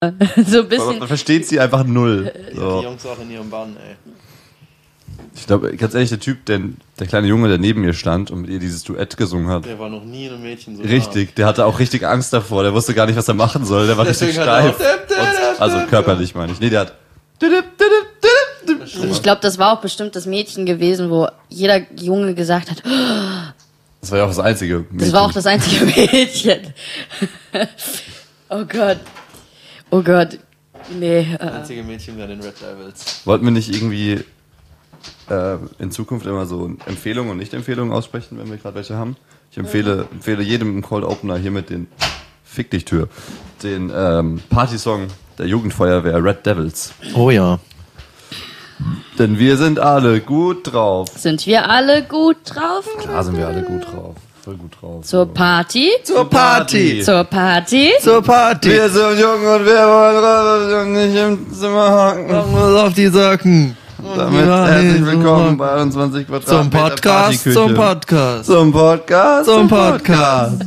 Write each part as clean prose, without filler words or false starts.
So ein bisschen. Man versteht sie einfach null. So. Die Jungs auch in ihrem Bann, ey. Ich glaube, ganz ehrlich, der Typ, der kleine Junge, der neben ihr stand und mit ihr dieses Duett gesungen hat. Der war noch nie einem Mädchen so Richtig, der hatte auch richtig Angst davor. Der wusste gar nicht, was er machen soll. Der war richtig steif. Also körperlich meine ich. Nee, der hat... Ich glaube, das war auch bestimmt das Mädchen gewesen, wo jeder Junge gesagt hat, Das war ja auch das einzige Mädchen. das war auch das einzige Mädchen. Oh Gott. Oh Gott. Nee. Das einzige Mädchen bei den Red Devils. Wollten wir nicht irgendwie in Zukunft immer so Empfehlungen und Nicht-Empfehlungen aussprechen, wenn wir gerade welche haben? Ich empfehle jedem im Cold Opener hier mit den Fick dich Tür, den Partysong der Jugendfeuerwehr Red Devils. Oh ja. Denn wir sind alle gut drauf. Sind wir alle gut drauf? Klar sind wir alle gut drauf. Voll gut drauf. Zur Party? Zur Party! Zur Party? Zur Party! Wir sind jung und wir wollen raus und nicht im Zimmer hocken. Machen wir auf die Socken! Damit herzlich willkommen bei 21 Quadratmeter Zum Podcast, Partyküche. zum Podcast! Zum Podcast, Zum Podcast!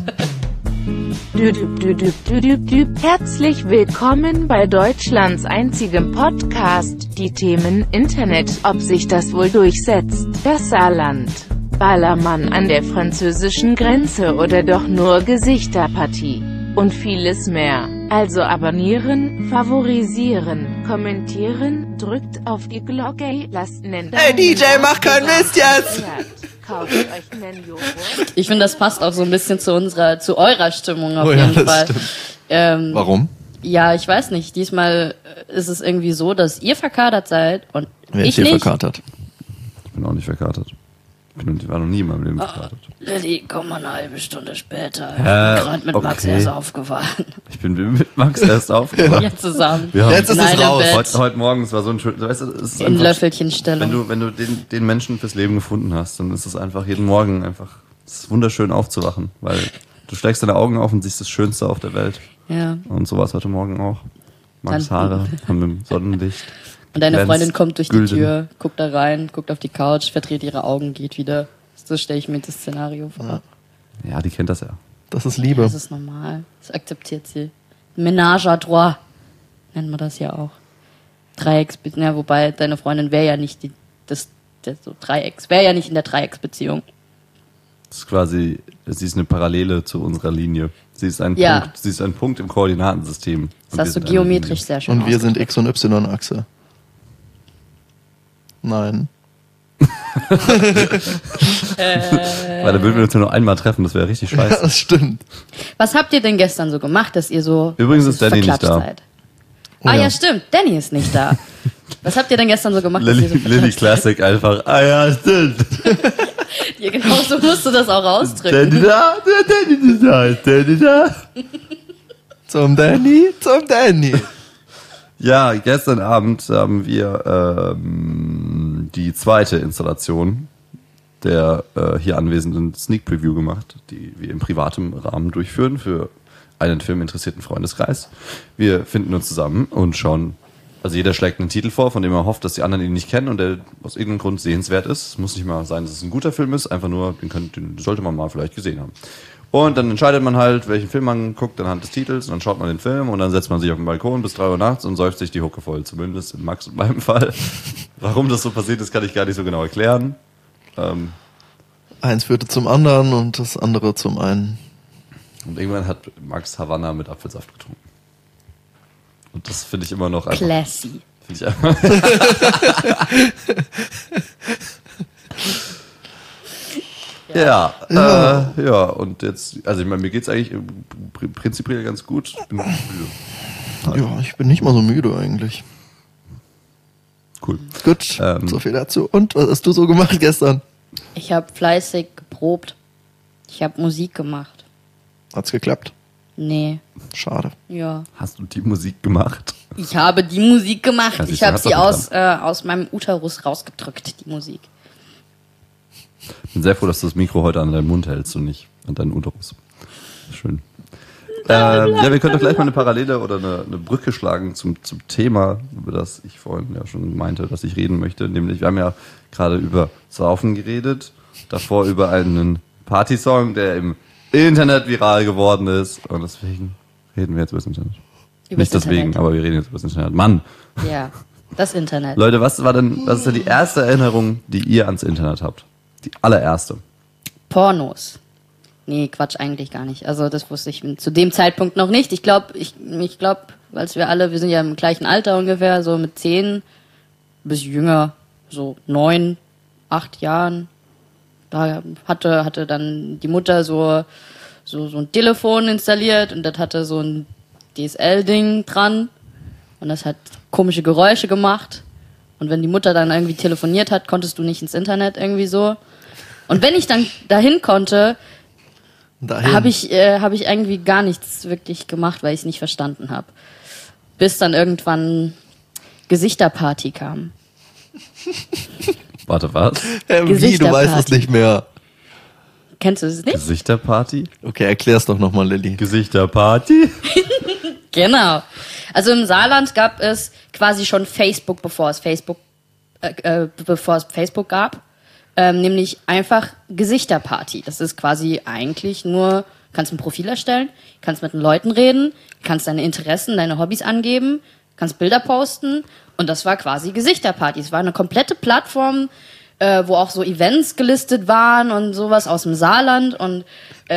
Herzlich willkommen bei Deutschlands einzigem Podcast. Die Themen Internet, ob sich das wohl durchsetzt, das Saarland, Ballermann an der französischen Grenze oder doch nur Gesichterpartie und vieles mehr. Also abonnieren, favorisieren, kommentieren, drückt auf die Glocke, lasst einen Daumen Hey DJ, mach keinen nach, Mist jetzt! Kauft euch einen Joghurt. Ich finde, das passt auch so ein bisschen zu eurer Stimmung auf Oh ja, jeden das Fall. stimmt. Warum? Ja, ich weiß nicht. Diesmal ist es irgendwie so, dass ihr verkadert seid und Wer ich ist hier nicht. verkatert? Ich bin auch nicht verkatert. Ich war noch nie in meinem Leben verkatert. Lilly, komm mal eine halbe Stunde später. Ich bin gerade mit Max okay. erst aufgewacht. Ich bin mit Max erst aufgewacht. Jetzt zusammen. Wir haben Jetzt ist in es einem raus. Bett. Heute Morgen, es war so ein schön, weißt du, es ist In einfach, Löffelchenstellung. wenn du den Menschen fürs Leben gefunden hast, dann ist es einfach jeden Morgen einfach, es ist wunderschön aufzuwachen, weil du schlägst deine Augen auf und siehst das Schönste auf der Welt. Ja. Und so war es heute Morgen auch. Max Dann- Haare haben im Sonnenlicht. Und deine glänzt Freundin kommt durch die gülden. Tür, guckt da rein, guckt auf die Couch, verdreht ihre Augen, geht wieder. So stelle ich mir das Szenario vor. Ja, die kennt das ja. Das ist Liebe. Das ist normal. Das akzeptiert sie. Ménage à trois nennt man das ja auch. Ja, wobei deine Freundin wäre ja nicht wäre ja nicht in der Dreiecksbeziehung. Das ist quasi, sie ist eine Parallele zu unserer Linie. Sie ist ein Ja. Punkt, sie ist ein Punkt im Koordinatensystem. Das hast du geometrisch sehr schön Und wir sind X- und Y-Achse. Nein. Weil da würden wir uns nur noch einmal treffen, das wäre richtig Ja, scheiße. das stimmt. Was habt ihr denn gestern so gemacht, dass ihr so Übrigens ist Danny nicht verklatscht da. seid? Oh Ah ja. ja, stimmt. Danny ist nicht da. Was habt ihr denn gestern so gemacht, dass ihr so Lilly verklatscht seid? Classic einfach. Ah ja, stimmt. Ja, genau so musst du das auch ausdrücken. Danny da, Danny da, Danny da. Zum Danny. Ja, gestern Abend haben wir die zweite Installation der hier anwesenden Sneak Preview gemacht, die wir im privaten Rahmen durchführen für einen filminteressierten Freundeskreis. Wir finden uns zusammen und schauen, also jeder schlägt einen Titel vor, von dem er hofft, dass die anderen ihn nicht kennen und der aus irgendeinem Grund sehenswert ist. Es muss nicht mal sein, dass es ein guter Film ist, einfach nur, den sollte man mal vielleicht gesehen haben. Und dann entscheidet man halt, welchen Film man guckt anhand des Titels und dann schaut man den Film und dann setzt man sich auf den Balkon bis 3 Uhr nachts und säuft sich die Hucke voll. Zumindest in Max und meinem Fall. Warum das so passiert ist, kann ich gar nicht so genau erklären. Eins führte zum anderen und das andere zum einen. Und irgendwann hat Max Havanna mit Apfelsaft getrunken. Und das finde ich immer noch einfach... Classy. Find ich einfach ja, und jetzt, also ich meine, mir geht's eigentlich prinzipiell ganz gut. Ich bin müde. Ja, ich bin nicht mal so müde eigentlich. Cool. Gut, so viel dazu. Und was hast du so gemacht gestern? Ich habe fleißig geprobt. Ich habe Musik gemacht. Hat's geklappt? Nee, Schade. ja. Hast du die Musik gemacht? Ich habe die Musik gemacht. Ja, siehst Ich du, habe hat's sie doch aus meinem Uterus rausgedrückt, die Musik. Ich bin sehr froh, dass du das Mikro heute an deinen Mund hältst und nicht an deinen Uterus. Schön. Ja, wir können doch gleich mal eine Parallele oder eine Brücke schlagen zum Thema, über das ich vorhin ja schon meinte, dass ich reden möchte. Nämlich, wir haben ja gerade über Saufen geredet, davor über einen Partysong, der im Internet viral geworden ist. Und deswegen reden wir jetzt über das Internet. Übers Nicht deswegen, Internet. aber wir reden jetzt über das Internet. Mann. Ja, das Internet. Leute, was ist denn die erste Erinnerung, die ihr ans Internet habt? Die allererste. Pornos. Nee, Quatsch, eigentlich gar nicht. Also das wusste ich zu dem Zeitpunkt noch nicht. Ich glaube, weil wir sind ja im gleichen Alter ungefähr, so mit 10, bis jünger, so 9, 8 Jahren. Da hatte dann die Mutter so ein Telefon installiert und das hatte so ein DSL-Ding dran und das hat komische Geräusche gemacht. Und wenn die Mutter dann irgendwie telefoniert hat, konntest du nicht ins Internet irgendwie so. Und wenn ich dann dahin konnte, habe ich irgendwie gar nichts wirklich gemacht, weil ich es nicht verstanden habe. Bis dann irgendwann Gesichterparty kam. Warte, was? Wie, du weißt es nicht mehr. Kennst du es nicht? Gesichterparty? Okay, erklär's doch nochmal, Lilly. Gesichterparty? Genau. Also im Saarland gab es quasi schon Facebook, bevor es Facebook gab. Nämlich einfach Gesichterparty. Das ist quasi eigentlich nur, kannst ein Profil erstellen, kannst mit den Leuten reden, kannst deine Interessen, deine Hobbys angeben, kannst Bilder posten und das war quasi Gesichterparty. Es war eine komplette Plattform, wo auch so Events gelistet waren und sowas aus dem Saarland und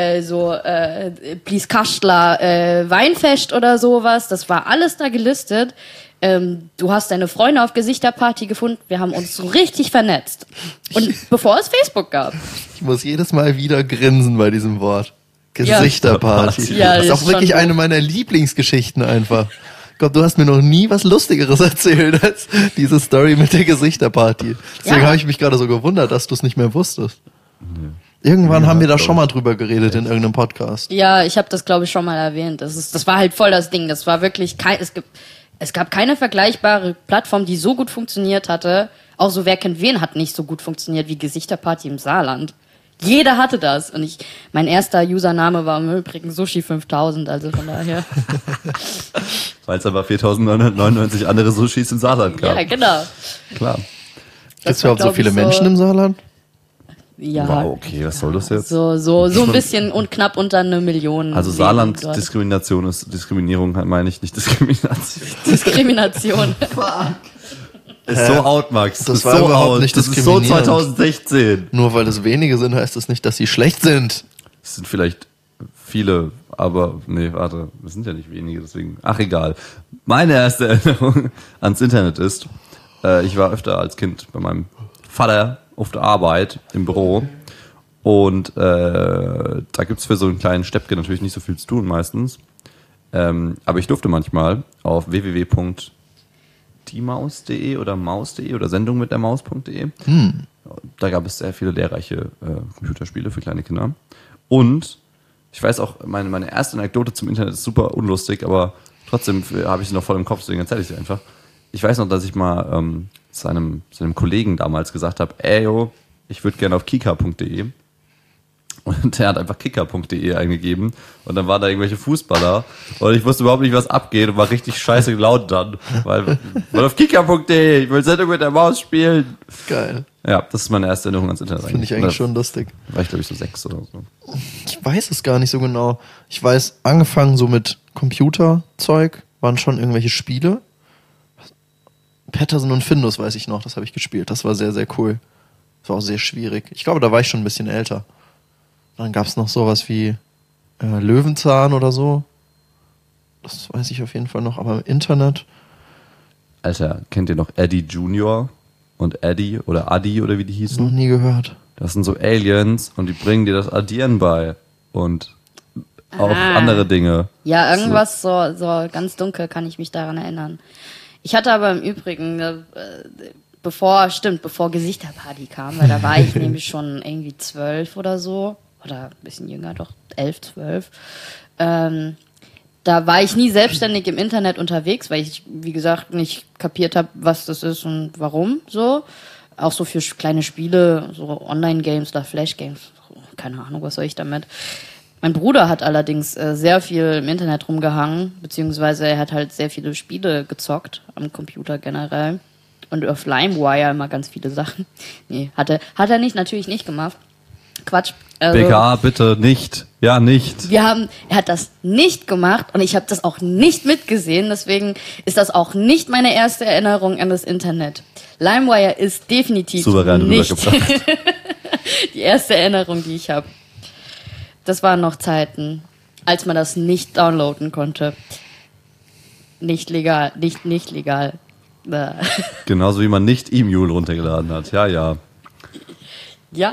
Blieskastler Weinfest oder sowas. Das war alles da gelistet. Du hast deine Freunde auf Gesichterparty gefunden. Wir haben uns so richtig vernetzt. Und bevor es Facebook gab. Ich muss jedes Mal wieder grinsen bei diesem Wort. Gesichterparty. Ja, das ist auch wirklich eine meiner Lieblingsgeschichten einfach. Ich glaube, du hast mir noch nie was Lustigeres erzählt als diese Story mit der Gesichterparty. Deswegen habe ich mich gerade so gewundert, dass du es nicht mehr wusstest. Irgendwann haben wir da schon mal drüber geredet in irgendeinem Podcast. Ja, ich habe das, glaube ich, schon mal erwähnt. Das war halt voll das Ding. Das war wirklich es gab keine vergleichbare Plattform, die so gut funktioniert hatte. Auch so Wer kennt wen hat nicht so gut funktioniert wie Gesichterparty im Saarland. Jeder hatte das. Und mein erster Username war im Übrigen Sushi5000, also von daher. Weil es aber 4.999 andere Sushis im Saarland gab. Ja, genau. Klar. Gibt es überhaupt so viele Menschen im Saarland? Ja. Wow, okay, was soll das jetzt? So ein bisschen und knapp unter 1 Million. Also Saarland Diskriminierung meine ich, nicht Diskrimination. Diskrimination. Ist so out, Max. Das ist war so überhaupt out. nicht Das ist so diskriminierend. 2016. Nur weil es wenige sind, heißt das nicht, dass sie schlecht sind. Es sind vielleicht viele, aber nee, warte, es sind ja nicht wenige, deswegen. Ach, egal. Meine erste Erinnerung ans Internet ist, ich war öfter als Kind bei meinem Vater auf der Arbeit im Büro und da gibt's für so einen kleinen Steppke natürlich nicht so viel zu tun meistens. Aber ich durfte manchmal auf www.diemaus.de oder maus.de oder Sendung mit der Maus.de. Da gab es sehr viele lehrreiche Computerspiele für kleine Kinder. Und ich weiß auch, meine erste Anekdote zum Internet ist super unlustig, aber trotzdem habe ich sie noch voll im Kopf, deswegen erzähle ich sie einfach. Ich weiß noch, dass ich mal seinem Kollegen damals gesagt habe, ey, yo, ich würde gerne auf kika.de. Und der hat einfach kicker.de eingegeben und dann waren da irgendwelche Fußballer und ich wusste überhaupt nicht, was abgeht und war richtig scheiße laut dann, weil auf kicker.de, ich will Sendung mit der Maus spielen. Geil. Ja, das ist meine erste Erinnerung ans Internet. Finde ich eigentlich schon lustig. War ich, glaube ich, so 6 oder so. Ich weiß es gar nicht so genau. Ich weiß, angefangen so mit Computerzeug waren schon irgendwelche Spiele. Patterson und Findus weiß ich noch, das habe ich gespielt. Das war sehr, sehr cool. Das war auch sehr schwierig. Ich glaube, da war ich schon ein bisschen älter. Dann gab es noch sowas wie Löwenzahn oder so. Das weiß ich auf jeden Fall noch. Aber im Internet... Alter, kennt ihr noch Eddie Junior und Eddie oder Adi oder wie die hießen? Noch nie gehört. Das sind so Aliens und die bringen dir das Addieren bei und auch andere Dinge. Ja, irgendwas so ganz dunkel kann ich mich daran erinnern. Ich hatte aber im Übrigen, bevor Gesichterparty kam, weil da war ich nämlich schon irgendwie 12 oder so, oder ein bisschen jünger, doch 11, 12. Da war ich nie selbstständig im Internet unterwegs, weil ich, wie gesagt, nicht kapiert habe, was das ist und warum so. Auch so für kleine Spiele, so Online-Games oder Flash-Games. Keine Ahnung, was soll ich damit. Mein Bruder hat allerdings sehr viel im Internet rumgehangen, beziehungsweise er hat halt sehr viele Spiele gezockt am Computer generell. Und auf LimeWire immer ganz viele Sachen. Nee, hat er natürlich nicht gemacht. Quatsch. Also, BKA, bitte nicht. Ja, nicht. er hat das nicht gemacht und ich habe das auch nicht mitgesehen, deswegen ist das auch nicht meine erste Erinnerung an das Internet. LimeWire ist definitiv Souverän nicht rübergebracht. die erste Erinnerung, die ich habe. Das waren noch Zeiten, als man das nicht downloaden konnte. Nicht legal, nicht legal. Genauso wie man nicht E-Mule runtergeladen hat. Ja, ja. Ja.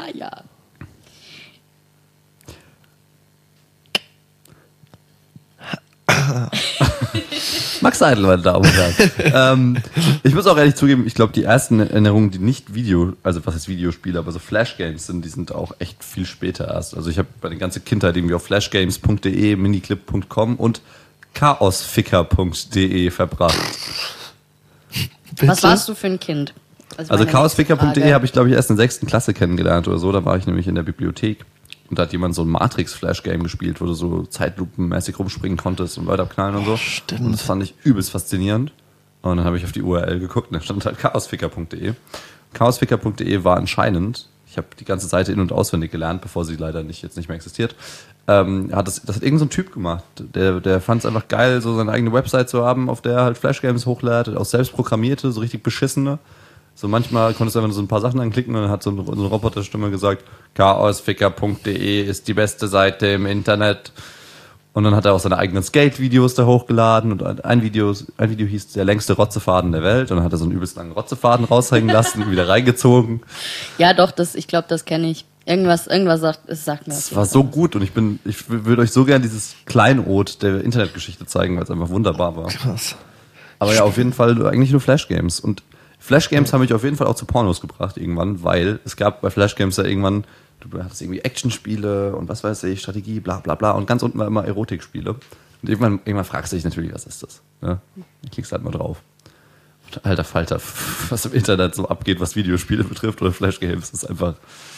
Max Seidel, meine Damen und Herren. Ich muss auch ehrlich zugeben, ich glaube, die ersten Erinnerungen, die nicht also was heißt Videospiele, aber so Flashgames sind, die sind auch echt viel später erst. Also ich habe meine ganze Kindheit irgendwie auf flashgames.de, miniclip.com und chaosficker.de verbracht. Bitte? Was warst du für ein Kind? Also chaosficker.de habe ich, glaube ich, erst in der 6. Klasse kennengelernt oder so. Da war ich nämlich in der Bibliothek. Und da hat jemand so ein Matrix-Flash-Game gespielt, wo du so zeitlupenmäßig rumspringen konntest und Leute abknallen und so. Stimmt. Und das fand ich übelst faszinierend. Und dann habe ich auf die URL geguckt und da stand halt chaosficker.de. Chaosficker.de war anscheinend, ich habe die ganze Seite in- und auswendig gelernt, bevor sie leider jetzt nicht mehr existiert, das hat irgend so ein Typ gemacht. Der fand es einfach geil, so seine eigene Website zu haben, auf der er halt Flash-Games hochlädt, auch selbst programmierte, so richtig beschissene. So manchmal konntest du einfach nur so ein paar Sachen anklicken und dann hat so eine Roboterstimme gesagt, chaosficker.de ist die beste Seite im Internet. Und dann hat er auch seine eigenen Skate-Videos da hochgeladen und ein Video hieß der längste Rotzefaden der Welt und dann hat er so einen übelst langen Rotzefaden raushängen lassen und wieder reingezogen. Ja, doch, ich glaube, das kenne ich. Irgendwas sagt mir das. Das war so gut und ich würde euch so gern dieses Kleinod der Internetgeschichte zeigen, weil es einfach wunderbar war. Krass. Aber ja, auf jeden Fall eigentlich nur Flashgames. Und Flashgames haben mich auf jeden Fall auch zu Pornos gebracht irgendwann, weil es gab bei Flashgames ja irgendwann, du hattest irgendwie Actionspiele und was weiß ich, Strategie, bla bla bla und ganz unten war immer Erotikspiele. Und irgendwann fragst du dich natürlich, was ist das? Ja? Dann klickst halt mal drauf. Und alter Falter, was im Internet so abgeht, was Videospiele betrifft oder Flashgames, ist einfach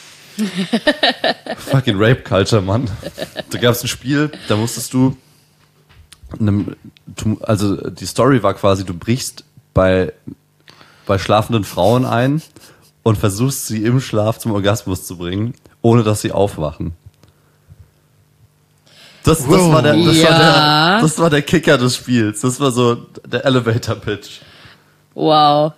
fucking Rape Culture, Mann. Da gab es ein Spiel, da musstest du, also die Story war quasi, du brichst bei schlafenden Frauen ein und versuchst sie im Schlaf zum Orgasmus zu bringen, ohne dass sie aufwachen. Das war der Kicker des Spiels. Das war so der Elevator-Pitch. Wow.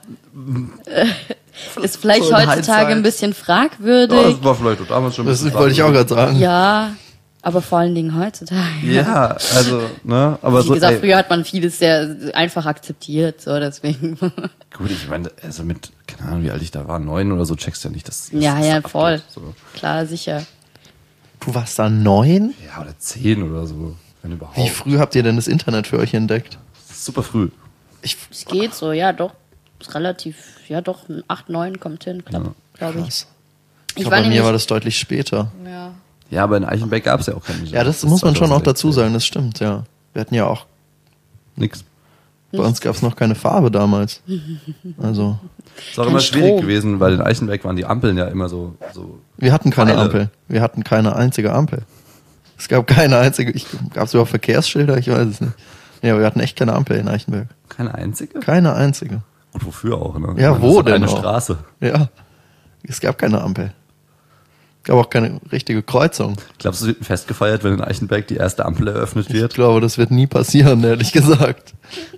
Ist vielleicht So in heutzutage Hindsight. ein bisschen Ja, fragwürdig. das war vielleicht auch damals schon ein Das bisschen wollte ich auch gerade sagen. Ja, aber vor allen Dingen heutzutage. Ja, also, ne, aber Wie so. gesagt, früher hat man vieles sehr einfach akzeptiert, so deswegen. Gut, ich meine, also mit, keine Ahnung, wie alt ich da war, 9 oder so, checkst du ja nicht, dass Ja, das ja, abgeht, voll. So. Klar, sicher. Du warst da 9? Ja, oder 10 oder so, wenn überhaupt. Wie früh habt ihr denn das Internet für euch entdeckt? Super früh. Es geht so, ja doch. Ist relativ, ja doch, 8, 9 kommt hin, glaube ich. Krass. Ich Aber war bei mir nämlich, war das deutlich später. ja. Ja, aber in Eichenberg gab es ja auch keine. Ja, das muss man schon auch dazu sagen, das stimmt, ja. Wir hatten ja auch, Nix. bei uns gab es noch keine Farbe damals. Also, Ist auch Kein immer schwierig Strom. gewesen, weil in Eichenberg waren die Ampeln ja immer so wir hatten keine Pfeile. Ampel. Wir hatten keine einzige Ampel. Es gab keine einzige, gab es überhaupt Verkehrsschilder? Ich weiß es nicht. Ja, aber wir hatten echt keine Ampel in Eichenberg. keine einzige. Keine einzige. Und wofür auch, ne? Ja, Ich meine, wo das ist denn eine auch? Straße. Ja, es gab keine Ampel. Es gab auch keine richtige Kreuzung. Glaubst du, es wird ein Fest gefeiert, wenn in Eichenberg die erste Ampel eröffnet Ich wird? glaube, das wird nie passieren, ehrlich gesagt.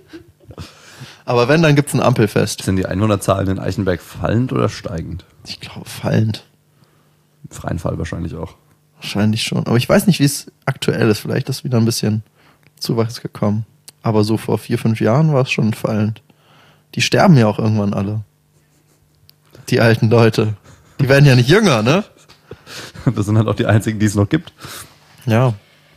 Aber wenn, dann gibt's ein Ampelfest. Sind die Einwohnerzahlen in Eichenberg fallend oder steigend? Ich glaube, fallend. Im freien Fall wahrscheinlich auch. Wahrscheinlich schon. Aber ich weiß nicht, wie es aktuell ist. Vielleicht ist wieder ein bisschen Zuwachs gekommen. Aber so vor 4, 5 Jahren war es schon fallend. Die sterben ja auch irgendwann alle. Die alten Leute. Die werden ja nicht jünger, ne? Das sind halt auch die einzigen, die es noch gibt. Ja.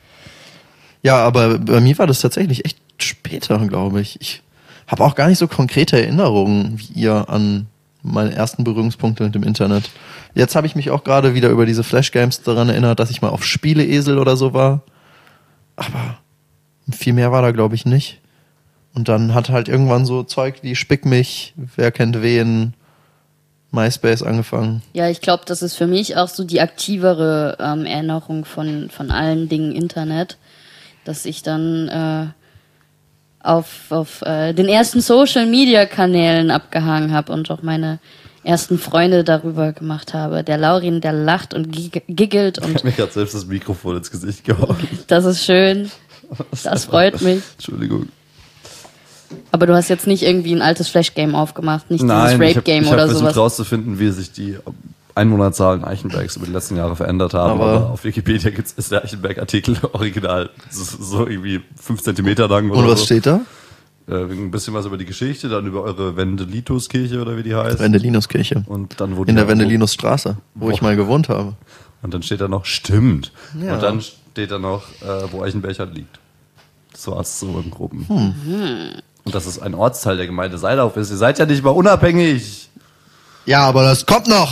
Ja, aber bei mir war das tatsächlich echt später, glaube ich. Ich habe auch gar nicht so konkrete Erinnerungen wie ihr an meine ersten Berührungspunkte mit dem Internet. Jetzt habe ich mich auch gerade wieder über diese Flashgames daran erinnert, dass ich mal auf Spieleesel oder so war. Aber viel mehr war da, glaube ich, nicht. Und dann hat halt irgendwann so Zeug wie Spick mich, wer kennt wen, MySpace angefangen. Ja, ich glaube, das ist für mich auch so die aktivere Erinnerung von allen Dingen Internet, dass ich dann auf den ersten Social-Media-Kanälen abgehangen habe und auch meine ersten Freunde darüber gemacht habe. Der Laurin, der lacht und giggelt Ich und habe mir gerade selbst das Mikrofon ins Gesicht gehauen. das ist schön. Das freut mich. Entschuldigung. Aber du hast jetzt nicht irgendwie ein altes Flash-Game aufgemacht, nicht Nein, dieses ich Rape-Game habe oder versucht sowas. rauszufinden, wie sich die Einwohnerzahlen Eichenbergs über die letzten Jahre verändert haben. Aber auf Wikipedia ist der Eichenberg-Artikel original so irgendwie 5 Zentimeter lang. Oder Und was so. steht da? Ein bisschen was über die Geschichte, dann über eure Wendelitus-Kirche oder wie die heißt. Wendelinuskirche. Und dann In der Wendelinusstraße, wo ich mal gewohnt habe. Und dann steht da noch, stimmt. Ja. Und dann steht da noch, wo Eichenberg halt liegt. Das war's so im Groben. Und das ist ein Ortsteil der Gemeinde Seilauf ist. Ihr seid ja nicht mal unabhängig. Ja, aber das kommt noch.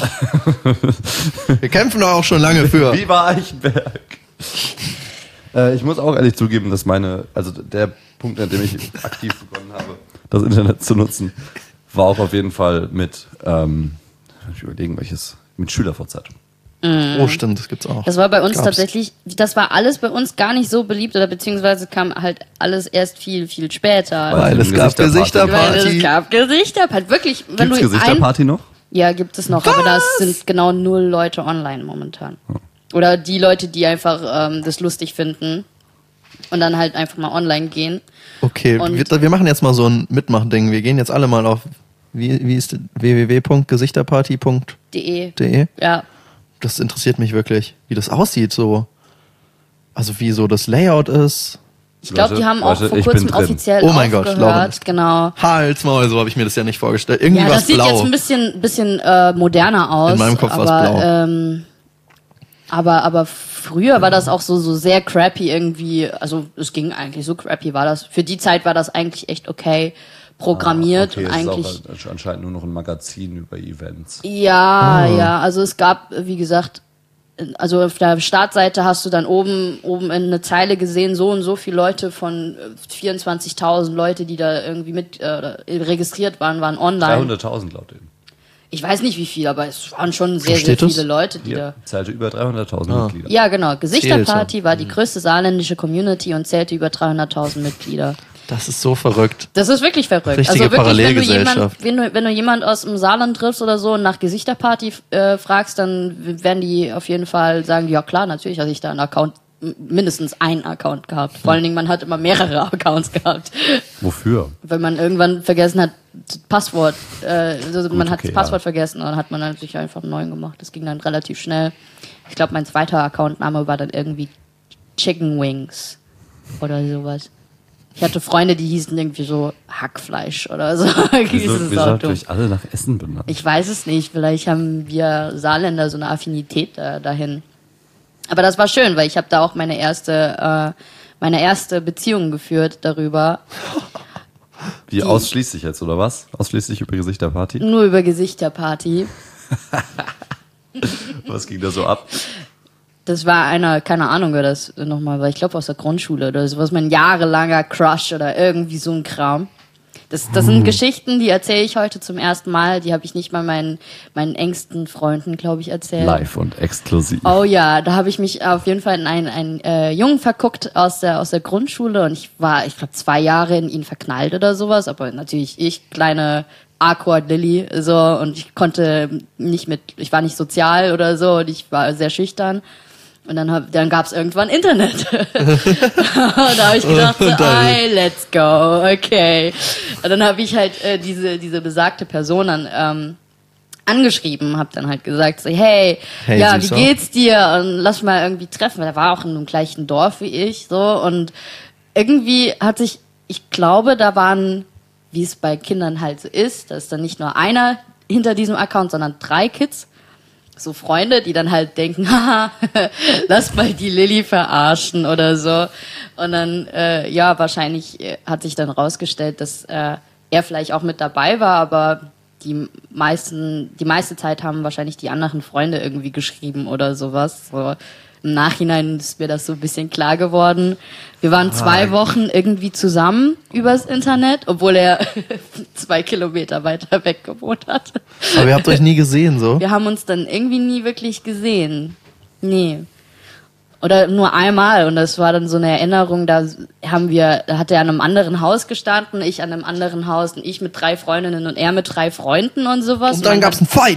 Wir kämpfen doch auch schon lange für. Viva Eichenberg! Ich muss auch ehrlich zugeben, dass der Punkt, an dem ich aktiv begonnen habe, das Internet zu nutzen, war auch auf jeden Fall mit, ich überlegen, mit SchülerVZ. Oh, stimmt, das gibt's auch. Das war bei uns Gab's. tatsächlich, das war alles bei uns gar nicht so beliebt oder beziehungsweise kam halt alles erst viel, viel später. Weil es gab Weil Gesichterparty. es gab Gesichterparty. Wirklich, wenn Gibt's du Gesichterparty noch? Ja, gibt es noch, aber das sind genau 0 Leute online momentan. Oder die Leute, die einfach das lustig finden und dann halt einfach mal online gehen. Okay, Und- wir machen jetzt mal so ein Mitmachding. Wir gehen jetzt alle mal auf wie ist www.gesichterparty.de. De. Ja. Das interessiert mich wirklich, wie das aussieht so. Also wie so das Layout ist. Ich glaube, die haben auch Leute, vor ich bin kurzem drin. offiziell Oh mein Gott, Lauren aufgehört. ist- Genau. Hals, Maul, so habe ich mir das ja nicht vorgestellt. Irgendwie Ja, was das sieht blau. jetzt ein bisschen moderner aus. In meinem Kopf war's aber, aber früher war das auch so sehr crappy irgendwie. Also es ging eigentlich, so crappy war das. Für die Zeit war das eigentlich echt okay programmiert Okay, und es eigentlich. ist auch anscheinend nur noch ein Magazin über Events. Ja, ja, also es gab, wie gesagt, also auf der Startseite hast du dann oben in eine Zeile gesehen, so und so viele Leute von 24.000 Leute, die da irgendwie registriert waren online. 300.000 laut denen. Ich weiß nicht wie viel, aber es waren schon sehr, sehr steht viele das? Leute, die da... Ja, zählte über 300.000 Mitglieder. Ja, genau. Gesichterparty war die größte saarländische Community und zählte über 300.000 Mitglieder. Das ist so verrückt. Das ist wirklich verrückt. Richtige also wirklich, Parallelgesellschaft. wenn du jemand aus dem Saarland triffst oder so und nach Gesichterparty fragst, dann werden die auf jeden Fall sagen, ja klar, natürlich hatte ich da einen Account, mindestens einen Account gehabt. Vor allen Dingen, man hat immer mehrere Accounts gehabt. Wofür? Wenn man irgendwann vergessen hat, das Passwort, also man hat okay, das Passwort vergessen und dann hat man natürlich einfach einen neuen gemacht. Das ging dann relativ schnell. Ich glaube, mein zweiter Accountname war dann irgendwie Chicken Wings oder sowas. Ich hatte Freunde, die hießen irgendwie so Hackfleisch oder so. Wieso habt ihr euch alle nach Essen benannt? Ich weiß es nicht. Vielleicht haben wir Saarländer so eine Affinität dahin. Aber das war schön, weil ich habe da auch meine erste Beziehung geführt darüber. Wie ausschließlich jetzt, oder was? Ausschließlich über Gesichterparty? Nur über Gesichterparty. Was ging da so ab? Das war einer, keine Ahnung, wer das nochmal war. Ich glaube aus der Grundschule oder sowas. Mein jahrelanger Crush oder irgendwie so ein Kram. Das sind Geschichten, die erzähle ich heute zum ersten Mal. Die habe ich nicht mal meinen engsten Freunden, glaube ich, erzählt. Live und exklusiv. Oh ja, da habe ich mich auf jeden Fall in einen Jungen verguckt aus der Grundschule und ich war, ich glaube, 2 Jahre in ihn verknallt oder sowas, aber natürlich ich, kleine awkward Lilly, so, und ich konnte ich war nicht sozial oder so und ich war sehr schüchtern. Und dann gab's irgendwann Internet. Da habe ich gedacht, so, let's go, okay. Und dann habe ich halt diese besagte Person dann angeschrieben, habe dann halt gesagt, so, hey, ja, Süßer. wie geht's dir? Und lass mal irgendwie treffen. Der war auch in dem gleichen Dorf wie ich, so, und irgendwie ich glaube, da waren, wie es bei Kindern halt so ist, da ist dann nicht nur einer hinter diesem Account, sondern 3 Kids. So Freunde, die dann halt denken, haha, lass mal die Lilly verarschen oder so. Und dann, wahrscheinlich hat sich dann rausgestellt, dass er vielleicht auch mit dabei war, aber die meiste Zeit haben wahrscheinlich die anderen Freunde irgendwie geschrieben oder sowas. So, im Nachhinein ist mir das so ein bisschen klar geworden. Wir waren 2 Wochen irgendwie zusammen übers Internet, obwohl er 2 Kilometer weiter weg gewohnt hat. Aber ihr habt euch nie gesehen, so? Wir haben uns dann irgendwie nie wirklich gesehen. Nee. Oder nur einmal. Und das war dann so eine Erinnerung, da hat er an einem anderen Haus gestanden, ich an einem anderen Haus und ich mit 3 Freundinnen und er mit 3 Freunden und sowas. Und dann gab's einen Fight.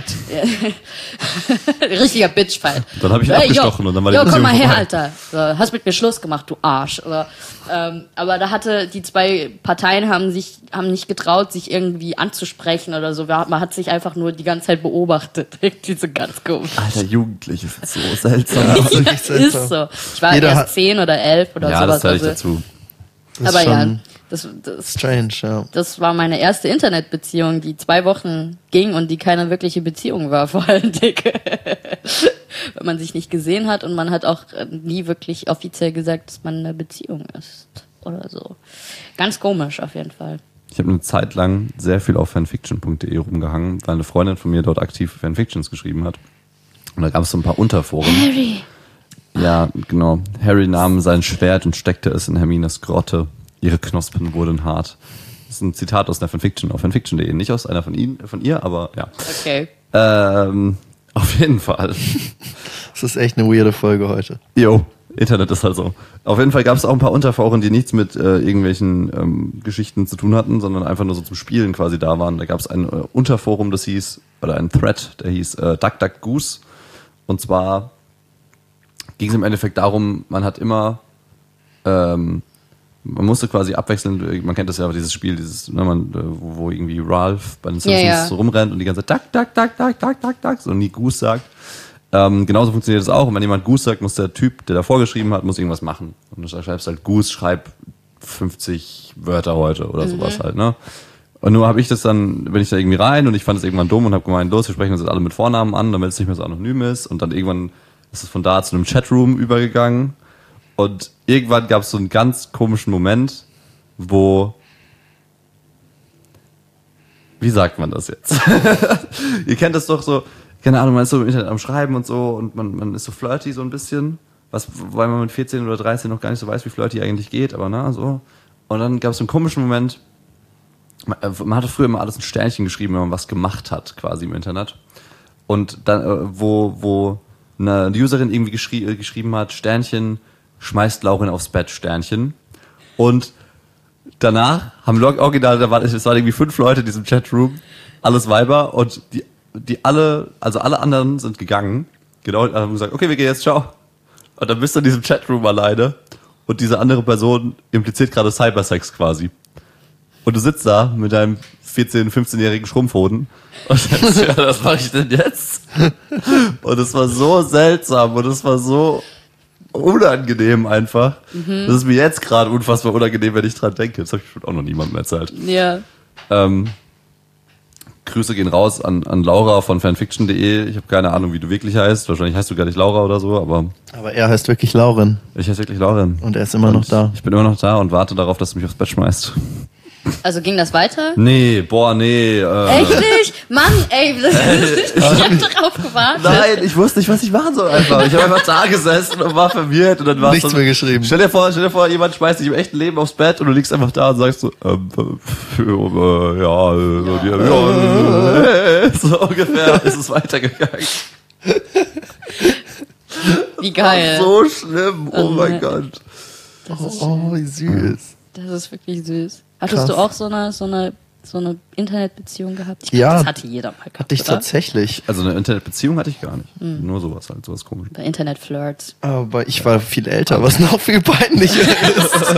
Richtiger Bitchfight. Dann habe ich ihn abgestochen und dann war die komm Beziehung mal her, vorbei. Alter. So, hast mit mir Schluss gemacht, du Arsch. Oder, aber da hatte, die 2 Parteien haben nicht getraut, sich irgendwie anzusprechen oder so. Man hat sich einfach nur die ganze Zeit beobachtet. Irgendwie so ganz komisch. Alter, Jugendliche sind so seltsam. Das ist wirklich Ist seltsam. so. Ich war Jeder erst 10 oder 11 oder Ja, sowas. das zähle ich also, dazu. Das ist aber ja, schon das strange, ja. das war meine erste Internetbeziehung, die 2 Wochen ging und die keine wirkliche Beziehung war, vor allem dicke. Weil man sich nicht gesehen hat und man hat auch nie wirklich offiziell gesagt, dass man in einer Beziehung ist oder so. Ganz komisch auf jeden Fall. Ich habe eine Zeit lang sehr viel auf fanfiction.de rumgehangen, weil eine Freundin von mir dort aktiv Fanfictions geschrieben hat. Und da gab es so ein paar Unterforen. Harry! Ja, genau. Harry nahm sein Schwert und steckte es in Hermines Grotte. Ihre Knospen wurden hart. Das ist ein Zitat aus einer Fanfiction auf fanfiction.de. Nicht aus einer von ihr, aber ja. Okay. Auf jeden Fall. Das ist echt eine weirde Folge heute. Jo, Internet ist halt so. Auf jeden Fall gab es auch ein paar Unterforen, die nichts mit irgendwelchen Geschichten zu tun hatten, sondern einfach nur so zum Spielen quasi da waren. Da gab es ein Unterforum, das hieß, oder ein Thread, der hieß DuckDuckGoose. Und zwar ging es im Endeffekt darum, man hat immer, man musste quasi abwechselnd, man kennt das ja, dieses Spiel, wo irgendwie Ralph bei den Simpsons so rumrennt und die ganze Zeit Duck, so nie Goose sagt. Genauso funktioniert das auch. Und wenn jemand Goose sagt, muss der Typ, der davor geschrieben hat, muss irgendwas machen. Und du schreibst halt Goose, schreib 50 Wörter heute oder sowas halt, ne? Und nur habe ich das dann, bin ich da irgendwie rein und ich fand es irgendwann dumm und habe gemeint, los, wir sprechen uns jetzt alle mit Vornamen an, damit es nicht mehr so anonym ist. Und dann irgendwann ist es von da zu einem Chatroom übergegangen. Und irgendwann gab es so einen ganz komischen Moment, wo, wie sagt man das jetzt? Ihr kennt das doch so, keine Ahnung, man ist so im Internet am Schreiben und so und man ist so flirty so ein bisschen, weil man mit 14 oder 13 noch gar nicht so weiß, wie flirty eigentlich geht, aber na, so. Und dann gab es einen komischen Moment, man hatte früher immer alles ein Sternchen geschrieben, wenn man was gemacht hat, quasi im Internet. Und dann, wo eine Userin irgendwie geschrieben hat, Sternchen, schmeißt Lauren aufs Bett, Sternchen. Und danach haben original, es waren irgendwie 5 Leute in diesem Chatroom, alles Weiber, und die alle anderen sind gegangen, genau, und haben gesagt, okay, wir gehen jetzt, ciao. Und dann bist du in diesem Chatroom alleine und diese andere Person impliziert gerade Cybersex quasi. Und du sitzt da mit deinem 14-, 15-jährigen Schrumpfhoden und sagst, ja, was mache ich denn jetzt? Und es war so seltsam und es war so unangenehm einfach. Das ist mir jetzt gerade unfassbar unangenehm, wenn ich dran denke. Das habe ich schon auch noch niemandem erzählt. Ja. Grüße gehen raus an Laura von fanfiction.de. Ich habe keine Ahnung, wie du wirklich heißt. Wahrscheinlich heißt du gar nicht Laura oder so, aber er heißt wirklich Lauren. ich heiße wirklich Lauren. Und er ist immer noch da. Ich bin immer noch da und warte darauf, dass du mich aufs Bett schmeißt. Also ging das weiter? Nee. Echt nicht? Mann, ey, ich hab drauf gewartet. Nein, ich wusste nicht, was ich machen soll einfach. Ich habe einfach da gesessen und war verwirrt und dann war Nichts so, mehr geschrieben. Stell dir vor, jemand schmeißt dich im echten Leben aufs Bett und du liegst einfach da und sagst so, so ungefähr ist es weitergegangen. Wie geil. So schlimm, oh mein Gott. Oh, wie süß. Das ist wirklich süß. Hattest Krass. du auch so eine Internetbeziehung gehabt? Ich Ja, das hatte jeder mal gehabt, Hatte ich oder? tatsächlich. Also eine Internetbeziehung hatte ich gar nicht. Nur sowas halt, sowas komisch. Bei Internetflirts. Aber ich war viel älter, was noch viel peinlicher ist.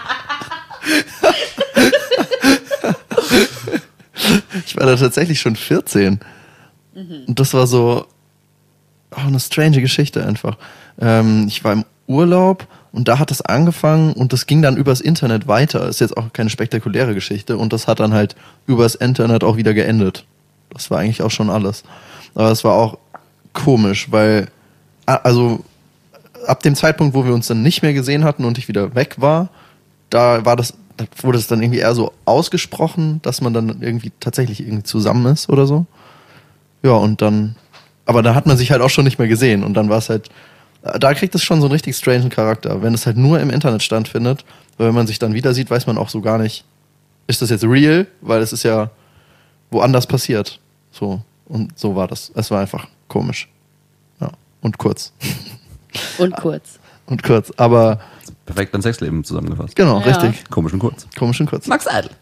Ich war da tatsächlich schon 14. Und das war so eine strange Geschichte einfach. Ich war im Urlaub und da hat es angefangen und das ging dann übers Internet weiter. Ist jetzt auch keine spektakuläre Geschichte und das hat dann halt übers Internet auch wieder geendet. Das war eigentlich auch schon alles. Aber es war auch komisch, weil also ab dem Zeitpunkt, wo wir uns dann nicht mehr gesehen hatten und ich wieder weg war, da wurde es dann irgendwie eher so ausgesprochen, dass man dann irgendwie tatsächlich irgendwie zusammen ist oder so. Ja, und dann, aber da hat man sich halt auch schon nicht mehr gesehen und dann war es halt, da kriegt es schon so einen richtig strangen Charakter, wenn es halt nur im Internet stattfindet, weil wenn man sich dann wieder sieht, weiß man auch so gar nicht, ist das jetzt real, weil es ist ja woanders passiert. So, und so war das. Es war einfach komisch. Ja, und kurz. Und kurz. und kurz. Aber Perfekt dein Sexleben zusammengefasst. genau, Ja. richtig. Komisch und kurz. Komisch und kurz. Max Eidel.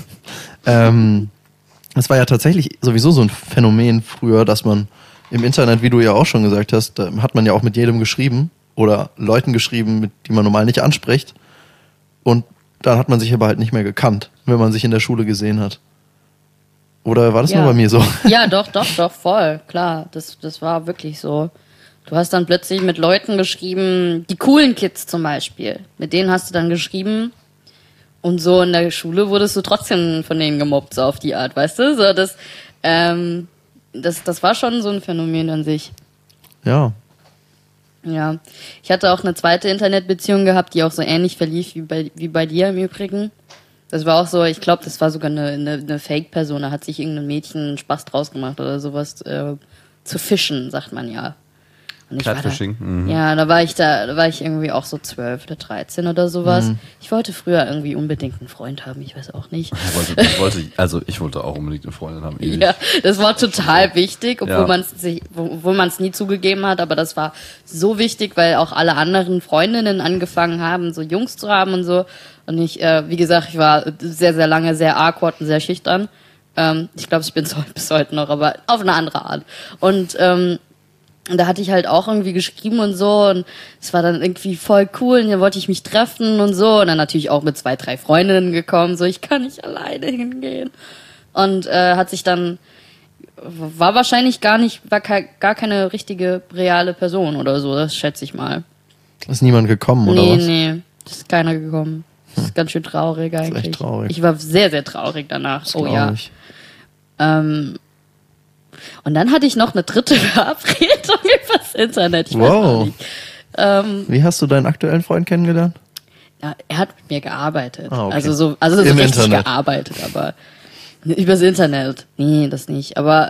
Es war ja tatsächlich sowieso so ein Phänomen früher, dass man im Internet, wie du ja auch schon gesagt hast, da hat man ja auch mit jedem geschrieben oder Leuten geschrieben, die man normal nicht anspricht. Und dann hat man sich aber halt nicht mehr gekannt, wenn man sich in der Schule gesehen hat. Oder war das Ja. nur bei mir so? Ja, doch, voll, klar. Das war wirklich so. Du hast dann plötzlich mit Leuten geschrieben, die coolen Kids zum Beispiel. Mit denen hast du dann geschrieben. Und so in der Schule wurdest du trotzdem von denen gemobbt, so auf die Art, weißt du? So, das war schon so ein Phänomen an sich. Ja. Ja. Ich hatte auch eine zweite Internetbeziehung gehabt, die auch so ähnlich verlief wie bei dir im Übrigen. Das war auch so, ich glaube, das war sogar eine Fake-Person, da hat sich irgendein Mädchen einen Spaß draus gemacht oder sowas, zu fischen, sagt man ja. Und ich war Catfishing. Da, ja, da war ich irgendwie auch so 12 oder 13 oder sowas. Ich wollte früher irgendwie unbedingt einen Freund haben, ich weiß auch nicht. Ich wollte auch unbedingt eine Freundin haben. Ewig. Ja, das war total wichtig, obwohl Ja. man es nie zugegeben hat, aber das war so wichtig, weil auch alle anderen Freundinnen angefangen haben, so Jungs zu haben und so. Und ich, wie gesagt, ich war sehr, sehr lange sehr awkward und sehr schüchtern. Ich glaube, ich bin es bis heute noch, aber auf eine andere Art. Und da hatte ich halt auch irgendwie geschrieben und so und es war dann irgendwie voll cool und dann wollte ich mich treffen und so und dann natürlich auch mit 2, 3 Freundinnen gekommen, so ich kann nicht alleine hingehen und hat sich dann, war wahrscheinlich gar keine richtige reale Person oder so, das schätze ich mal. Ist niemand gekommen, oder was? Nee, ist keiner gekommen. Das ist ganz schön traurig eigentlich. Das ist echt traurig. Ich war sehr, sehr traurig danach. Das Oh glaub ja. ich. Und dann hatte ich noch eine dritte Verabredung übers Internet. Ich weiß Wow. noch nicht. Wie hast du deinen aktuellen Freund kennengelernt? Ja, er hat mit mir gearbeitet. Ah, okay. Also so Im richtig Internet. gearbeitet, aber übers Internet. Nee, das nicht. Aber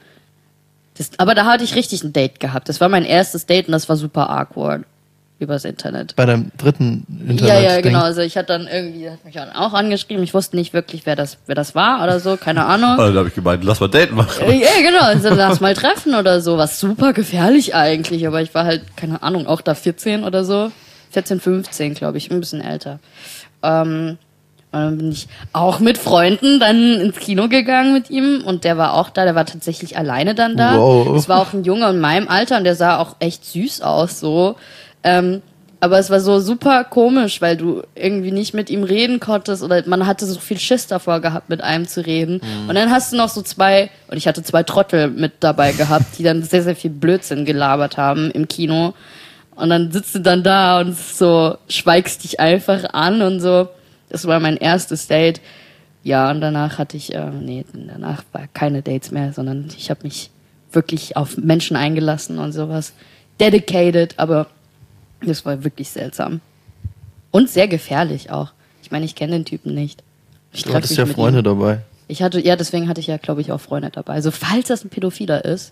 da hatte ich richtig ein Date gehabt. Das war mein erstes Date und das war super awkward. Übers Internet. Bei deinem dritten Internet? Ja, genau. Also ich hatte dann irgendwie, hat mich dann auch angeschrieben. Ich wusste nicht wirklich, wer das war oder so. Keine Ahnung. Da habe ich gemeint, lass mal Daten machen. Ja, genau. Also lass mal treffen oder so. Was super gefährlich eigentlich. Aber ich war halt, keine Ahnung, auch da 14 oder so. 14, 15, glaube ich. Ein bisschen älter. Und dann bin ich auch mit Freunden dann ins Kino gegangen mit ihm. Und der war auch da. Der war tatsächlich alleine dann da. Wow. Es war auch ein Junge in meinem Alter und der sah auch echt süß aus, so. Aber es war so super komisch, weil du irgendwie nicht mit ihm reden konntest oder man hatte so viel Schiss davor gehabt, mit einem zu reden. Und dann hast du noch so und ich hatte 2 Trottel mit dabei gehabt, die dann sehr, sehr viel Blödsinn gelabert haben im Kino. Und dann sitzt du dann da und so schweigst dich einfach an und so. Das war mein erstes Date. Ja, und danach hatte ich, danach war keine Dates mehr, sondern ich habe mich wirklich auf Menschen eingelassen und sowas. Dedicated, aber das war wirklich seltsam. Und sehr gefährlich auch. Ich meine, ich kenne den Typen nicht. Du hattest ja Freunde dabei. Deswegen hatte ich ja, glaube ich, auch Freunde dabei. Also, falls das ein Pädophiler ist,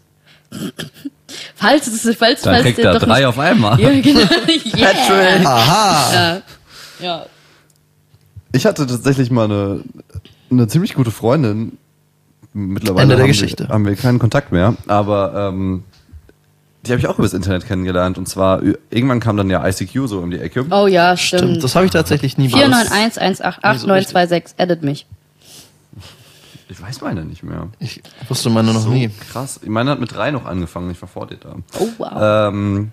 falls Dann kriegt er 3 auf einmal. Ja, genau. Yeah. Aha! Ja. Ich hatte tatsächlich mal eine ziemlich gute Freundin. Mittlerweile Ende der Geschichte. haben wir keinen Kontakt mehr, aber die habe ich auch übers Internet kennengelernt. Und zwar, irgendwann kam dann ja ICQ so um die Ecke. Oh ja, stimmt. Das habe ich tatsächlich nie 491188926, edit mich. Ich weiß meine nicht mehr. Ich wusste meine noch So nie. krass. Meine hat mit 3 noch angefangen, ich war vor dir da. Oh wow.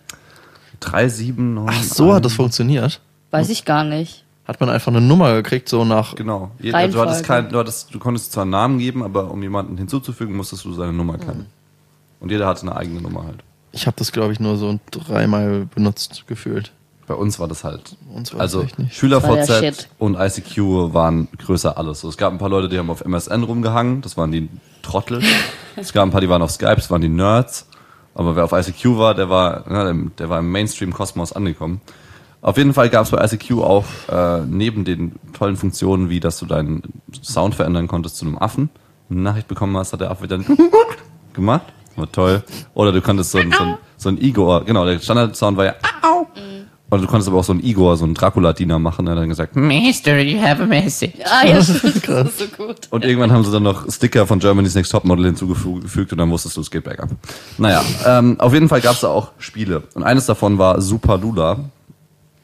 379. Ach, so hat das funktioniert. Weiß ich gar nicht. Hat man einfach eine Nummer gekriegt, so nach... Genau. Reihenfolge. Du konntest zwar einen Namen geben, aber um jemanden hinzuzufügen, musstest du seine Nummer kennen. Und jeder hatte eine eigene Nummer halt. Ich habe das, glaube ich, nur so 3-mal benutzt gefühlt. Bei uns war das halt. Uns war das Also echt nicht. Das war der SchülerVZ Shit. und ICQ waren größer alles. So, es gab ein paar Leute, die haben auf MSN rumgehangen, das waren die Trottel. Es gab ein paar, die waren auf Skype, das waren die Nerds. Aber wer auf ICQ war, der war im Mainstream-Kosmos angekommen. Auf jeden Fall gab es bei ICQ auch neben den tollen Funktionen, wie dass du deinen Sound verändern konntest zu einem Affen, eine Nachricht bekommen hast, hat der Affe dann gemacht. War toll. Oder du konntest so ein Igor, genau, der Standard-Sound war ja Au. Oder du konntest aber auch so ein Igor, so ein Dracula-Diener machen, der hat dann gesagt, Mister, you have a message. Ah ja, stimmt. Das ist so gut. und irgendwann haben sie dann noch Sticker von Germany's Next Topmodel hinzugefügt und dann wusstest du, es geht bergab. Naja, auf jeden Fall gab es da auch Spiele. Und eines davon war Super Lula.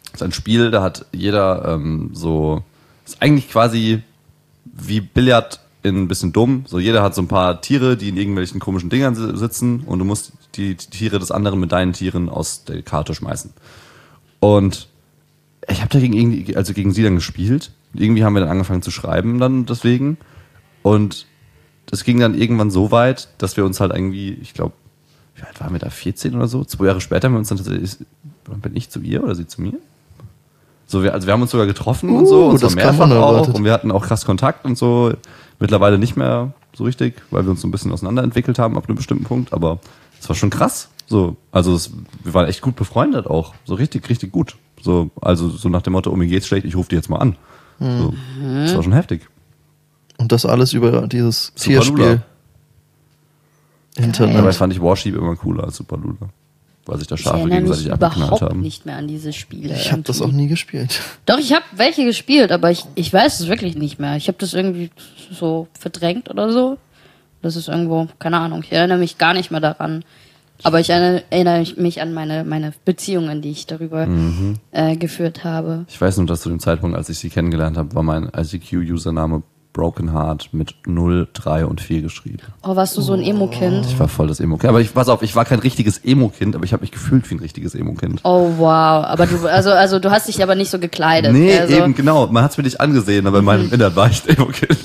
Das ist ein Spiel, da hat jeder ist eigentlich quasi wie Billard in ein bisschen dumm. So, jeder hat so ein paar Tiere, die in irgendwelchen komischen Dingern sitzen und du musst die Tiere des anderen mit deinen Tieren aus der Karte schmeißen. Und ich habe gegen sie dann gespielt. Irgendwie haben wir dann angefangen zu schreiben dann deswegen. Und das ging dann irgendwann so weit, dass wir uns halt irgendwie, ich glaube, wie alt waren wir da, 14 oder so? 2 Jahre später haben wir uns dann tatsächlich, bin ich zu ihr oder sie zu mir? So, wir haben uns sogar getroffen und so, und zwar mehrfach auch, und wir hatten auch krass Kontakt und so. Mittlerweile nicht mehr so richtig, weil wir uns so ein bisschen auseinanderentwickelt haben ab einem bestimmten Punkt, aber es war schon krass. So, also wir waren echt gut befreundet auch, so richtig, richtig gut. So, also so nach dem Motto, mir geht's schlecht, ich rufe die jetzt mal an. So, das war schon heftig. Und das alles über dieses Super Tierspiel. Lula. Internet. Dabei fand ich Warsheep immer cooler als Super Lula. Weil sich da Schafe gegenseitig abgeknallt überhaupt haben. nicht mehr an diese Spiele. Ich habe das auch nie gespielt. Doch, ich habe welche gespielt, aber ich weiß es wirklich nicht mehr. Ich habe das irgendwie so verdrängt oder so. Das ist irgendwo, keine Ahnung, ich erinnere mich gar nicht mehr daran. Aber ich erinnere mich an meine Beziehungen, die ich darüber geführt habe. Ich weiß nur, dass zu dem Zeitpunkt, als ich sie kennengelernt habe, war mein ICQ-Username Broken Heart mit 0, 3 und 4 geschrieben. Oh, warst du so ein Emo-Kind? Ich war voll das Emo-Kind. Aber pass auf, ich war kein richtiges Emo-Kind, aber ich habe mich gefühlt wie ein richtiges Emo-Kind. Oh, wow. Aber du, also du hast dich aber nicht so gekleidet. Nee, also, eben, genau. Man hat es mir nicht angesehen, aber in meinem Innern war ich ein Emo-Kind.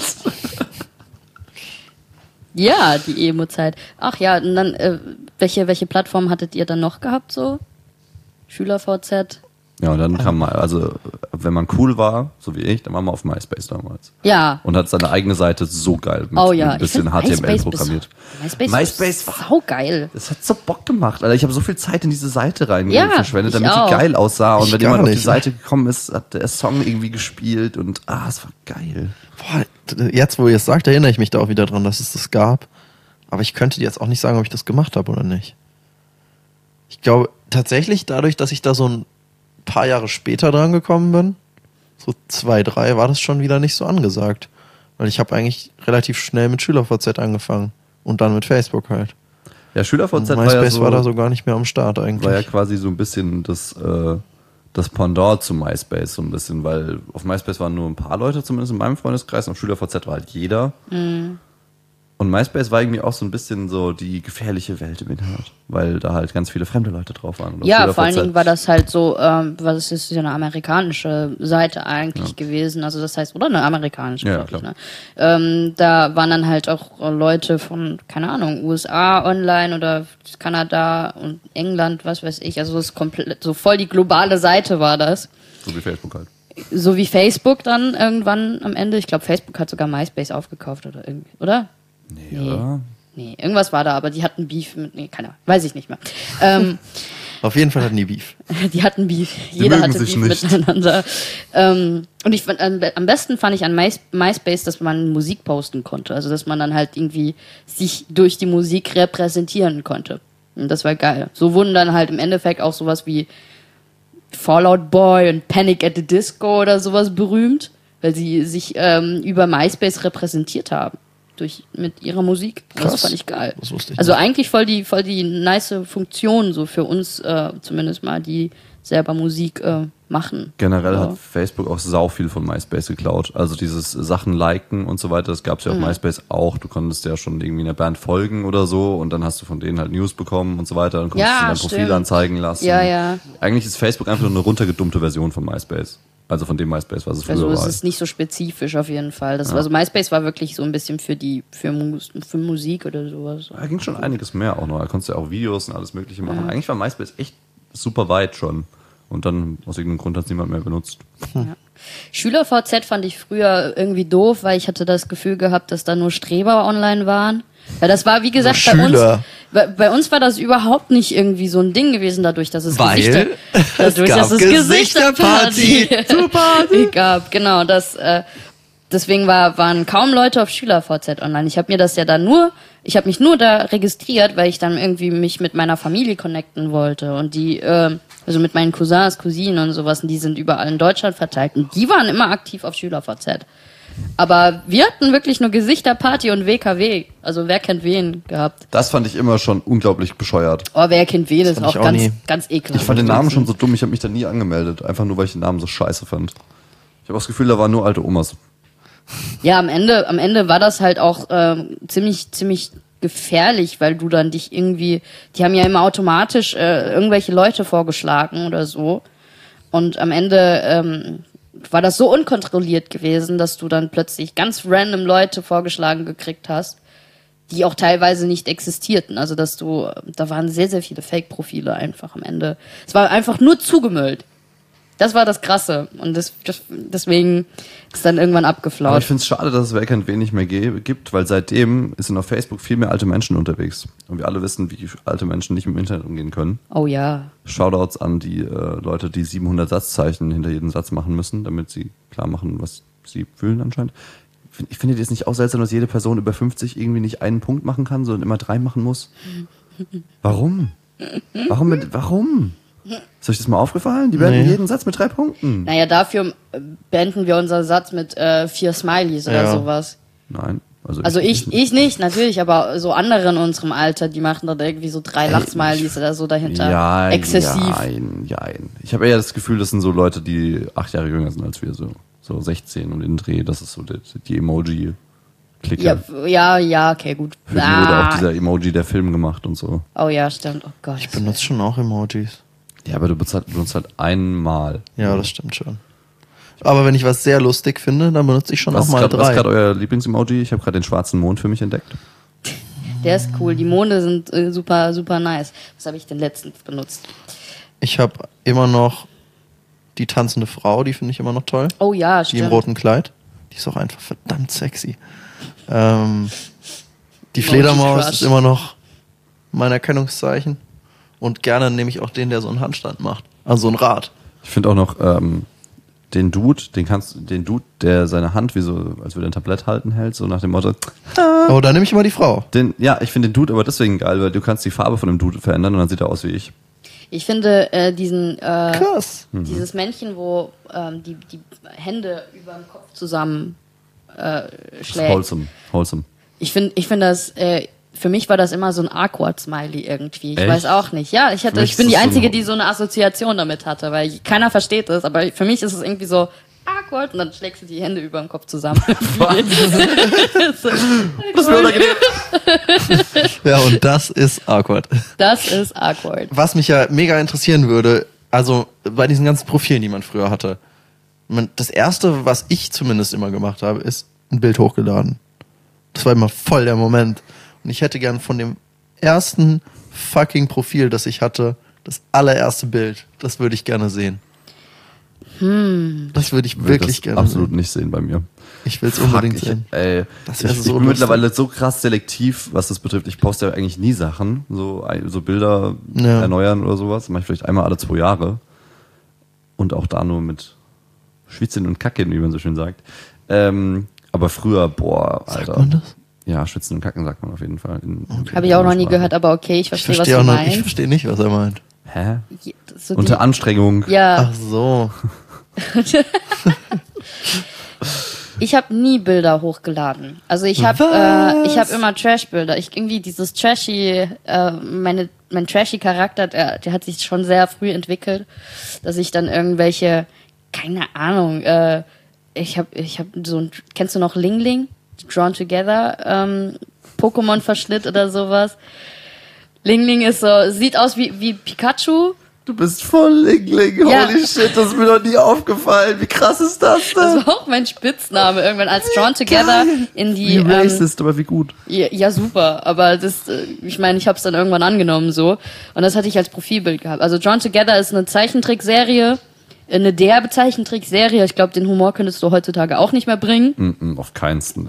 Ja, die Emo-Zeit. Ach ja, und dann, welche Plattform hattet ihr dann noch gehabt so? SchülerVZ? Ja, und dann kam mal, also wenn man cool war, so wie ich, dann war man auf MySpace damals. Ja. Und hat seine eigene Seite so geil mit Ja, ein bisschen HTML programmiert. MySpace war saugeil. Das hat so Bock gemacht, Alter. Ich habe so viel Zeit in diese Seite rein verschwendet, ich damit auch. die geil aussah. Und Ich wenn gar jemand auf die nicht. Seite gekommen ist, hat der Song irgendwie gespielt und es war geil. Boah, jetzt, wo ihr es sagt, erinnere ich mich da auch wieder dran, dass es das gab. Aber ich könnte dir jetzt auch nicht sagen, ob ich das gemacht habe oder nicht. Ich glaube, tatsächlich dadurch, dass ich da so ein paar Jahre später dran gekommen bin, so 2, 3, war das schon wieder nicht so angesagt. Weil ich habe eigentlich relativ schnell mit SchülerVZ angefangen. Und dann mit Facebook halt. Ja, SchülerVZ Und war ja MySpace so, war da so gar nicht mehr am Start eigentlich. war ja quasi so ein bisschen das Pendant zu MySpace, so ein bisschen, weil auf MySpace waren nur ein paar Leute, zumindest in meinem Freundeskreis, und auf SchülerVZ war halt jeder. Und MySpace war irgendwie auch so ein bisschen so die gefährliche Welt im Internet, weil da halt ganz viele fremde Leute drauf waren. Und auf Ja, vor allen SchülerVZ Dingen war das halt so, was ist ja eine amerikanische Seite eigentlich gewesen, also das heißt, oder eine amerikanische, Ja, glaub ich, ne? Da waren dann halt auch Leute von, keine Ahnung, USA online oder Kanada und England, was weiß ich, also das ist komplett, so voll die globale Seite war das. so wie Facebook halt. So wie Facebook dann irgendwann am Ende, ich glaube Facebook hat sogar MySpace aufgekauft oder irgendwie, oder? Nee, oder? Nee, irgendwas war da, aber die hatten Beef mit, keine Ahnung, weiß ich nicht mehr. Auf jeden Fall hatten die Beef. Die hatten Beef. Jeder mögen hatte sich Beef nicht. miteinander. Und ich fand, am besten fand ich an MySpace, dass man Musik posten konnte. Also, dass man dann halt irgendwie sich durch die Musik repräsentieren konnte. Und das war geil. So wurden dann halt im Endeffekt auch sowas wie Fallout Boy und Panic at the Disco oder sowas berühmt, weil sie sich über MySpace repräsentiert haben. Mit ihrer Musik. Krass. Das fand ich geil. Das wusste ich also nicht. eigentlich voll die nice Funktion so für uns zumindest mal, die selber Musik machen. Generell Ja. hat Facebook auch sau viel von MySpace geklaut. Also dieses Sachen liken und so weiter, das gab's ja auf MySpace auch. Du konntest ja schon irgendwie einer Band folgen oder so und dann hast du von denen halt News bekommen und so weiter. Dann konntest du dein Profil stimmt. anzeigen lassen. Ja, ja. Eigentlich ist Facebook einfach nur eine runtergedummte Version von MySpace. Also von dem MySpace, was es früher Also es war. ist nicht so spezifisch auf jeden Fall. Also MySpace war wirklich so ein bisschen für Musik oder sowas. Da ging schon einiges mehr auch noch. Da konntest du ja auch Videos und alles Mögliche machen. Eigentlich war MySpace echt super weit schon. Und dann aus irgendeinem Grund hat es niemand mehr benutzt. SchülerVZ fand ich früher irgendwie doof, weil ich hatte das Gefühl gehabt, dass da nur Streber online waren. Weil das war, wie gesagt, Schüler. bei uns war das überhaupt nicht irgendwie so ein Ding gewesen, dadurch, dass es Gesichterparty. Gesichterparty gab. Genau, deswegen waren kaum Leute auf SchülerVZ online. Ich habe mich nur da registriert, weil ich dann irgendwie mich mit meiner Familie connecten wollte und die, also mit meinen Cousins, Cousinen und sowas, und die sind überall in Deutschland verteilt und die waren immer aktiv auf SchülerVZ. Aber wir hatten wirklich nur Gesichterparty und WKW. Also wer kennt wen gehabt. Das fand ich immer schon unglaublich bescheuert. Oh, wer kennt wen ist fand ich auch auch ganz, nie. ganz ekelhaft. Ich fand den Namen schon so dumm, ich habe mich da nie angemeldet. Einfach nur, weil ich den Namen so scheiße fand. Ich habe das Gefühl, da waren nur alte Omas. Ja, am Ende war das halt auch ziemlich gefährlich, weil du dann dich irgendwie, die haben ja immer automatisch irgendwelche Leute vorgeschlagen oder so. Und am Ende war das so unkontrolliert gewesen, dass du dann plötzlich ganz random Leute vorgeschlagen gekriegt hast, die auch teilweise nicht existierten. Also da waren sehr, sehr viele Fake-Profile einfach am Ende. Es war einfach nur zugemüllt. Das war das Krasse. Und deswegen ist dann irgendwann Aber abgeflaut. ich finde es schade, dass es Wer kennt wen nicht mehr gibt, weil seitdem sind auf Facebook viel mehr alte Menschen unterwegs. Und wir alle wissen, wie alte Menschen nicht mit dem Internet umgehen können. Oh ja. Shoutouts an die Leute, die 700 Satzzeichen hinter jedem Satz machen müssen, damit sie klar machen, was sie fühlen anscheinend. Ich finde das nicht auch seltsam, dass jede Person über 50 irgendwie nicht einen Punkt machen kann, sondern immer 3 machen muss. Warum? Warum? Ist euch das mal aufgefallen? Die werden jeden Satz mit 3 Punkten. Naja, dafür beenden wir unseren Satz mit 4 Smileys oder sowas. Nein. Also ich nicht, natürlich, aber so andere in unserem Alter, die machen dann irgendwie so 3 Lachsmileys oder so dahinter. Exzessiv. Jein. Ich habe eher das Gefühl, das sind so Leute, die 8 Jahre jünger sind als wir, so 16 und in den Dreh. Das ist so die Emoji-Clique. Ja, okay, gut. Für die wurde auch dieser Emoji der Film gemacht und so. Oh ja, stimmt. Oh Gott. Ich benutze schon auch Emojis. Ja, aber du benutzt halt einmal. Ja, das stimmt schon. Aber wenn ich was sehr lustig finde, dann benutze ich schon Was auch mal was ist 3. gerade euer Lieblingsemoji? Ich habe gerade den schwarzen Mond für mich entdeckt. Der ist cool. Die Monde sind super, super nice. Was habe ich denn letztens benutzt? Ich habe immer noch die tanzende Frau, die finde ich immer noch toll. Oh ja, Die im stimmt. roten Kleid. Die ist auch einfach verdammt sexy. Die Fledermaus Crush. ist immer noch mein Erkennungszeichen. Und gerne nehme ich auch den, der so einen Handstand macht. Also so ein Rad. Ich finde auch noch den Dude, der seine Hand wie so, als würde er ein Tablett halten, hält, so nach dem Motto. Oh, da nehme ich immer die Frau. Ich finde den Dude aber deswegen geil, weil du kannst die Farbe von dem Dude verändern und dann sieht er aus wie ich. Ich finde Krass. dieses Männchen, wo die Hände über dem Kopf zusammen schlägt. Wholesome. Ich finde das, für mich war das immer so ein Awkward-Smiley irgendwie. Ich Echt? weiß auch nicht. Ja, ich mich bin ist die das so Einzige, ein- die so eine Assoziation damit hatte, weil keiner versteht es, aber für mich ist es irgendwie so awkward und dann schlägst du die Hände über dem Kopf zusammen. Das wäre unangenehm. Ja, und das ist awkward. Das ist awkward. Was mich ja mega interessieren würde, also bei diesen ganzen Profilen, die man früher hatte. Das erste, was ich zumindest immer gemacht habe, ist ein Bild hochgeladen. Das war immer voll der Moment. Und ich hätte gern von dem ersten fucking Profil, das ich hatte, das allererste Bild. Das würde ich gerne sehen. Das würde ich wirklich gerne absolut sehen. nicht sehen bei mir. Ich will es unbedingt sehen. Das wär Ich so bin lustig. mittlerweile so krass selektiv, was das betrifft. Ich poste ja eigentlich nie Sachen, so Bilder erneuern oder sowas. Mache ich vielleicht einmal alle 2 Jahre. Und auch da nur mit Schwitzen und Kacken, wie man so schön sagt. Aber früher, boah, Alter. Sagt man das? Ja, Schwitzen und Kacken sagt man auf jeden Fall. Habe ich auch noch nie gehört, aber okay, ich Ich verstehe, was verstehe du auch noch, ich meinst. verstehe nicht, was er meint. Hä? Ja, so Unter Anstrengung. ja, Ach so. ich habe nie Bilder hochgeladen. Also ich habe immer Trash-Bilder. Irgendwie dieses trashy, mein trashy Charakter, der hat sich schon sehr früh entwickelt, dass ich dann irgendwelche, keine Ahnung, ich hab so ein, kennst du noch Ling Ling? Drawn Together, Pokémon-Verschnitt oder sowas. Ling Ling ist so, sieht aus wie Pikachu. Du bist voll Lingling. Ja. Holy shit, das ist mir noch nie aufgefallen. Wie krass ist das denn? Das war auch mein Spitzname irgendwann als Drawn Together in die Wie racist, aber wie gut. ja, super, aber das, ich meine, ich habe es dann irgendwann angenommen so und das hatte ich als Profilbild gehabt. Also Drawn Together ist eine Zeichentrickserie, eine derbe Zeichentrickserie. Ich glaube, den Humor könntest du heutzutage auch nicht mehr bringen. Auf keinsten.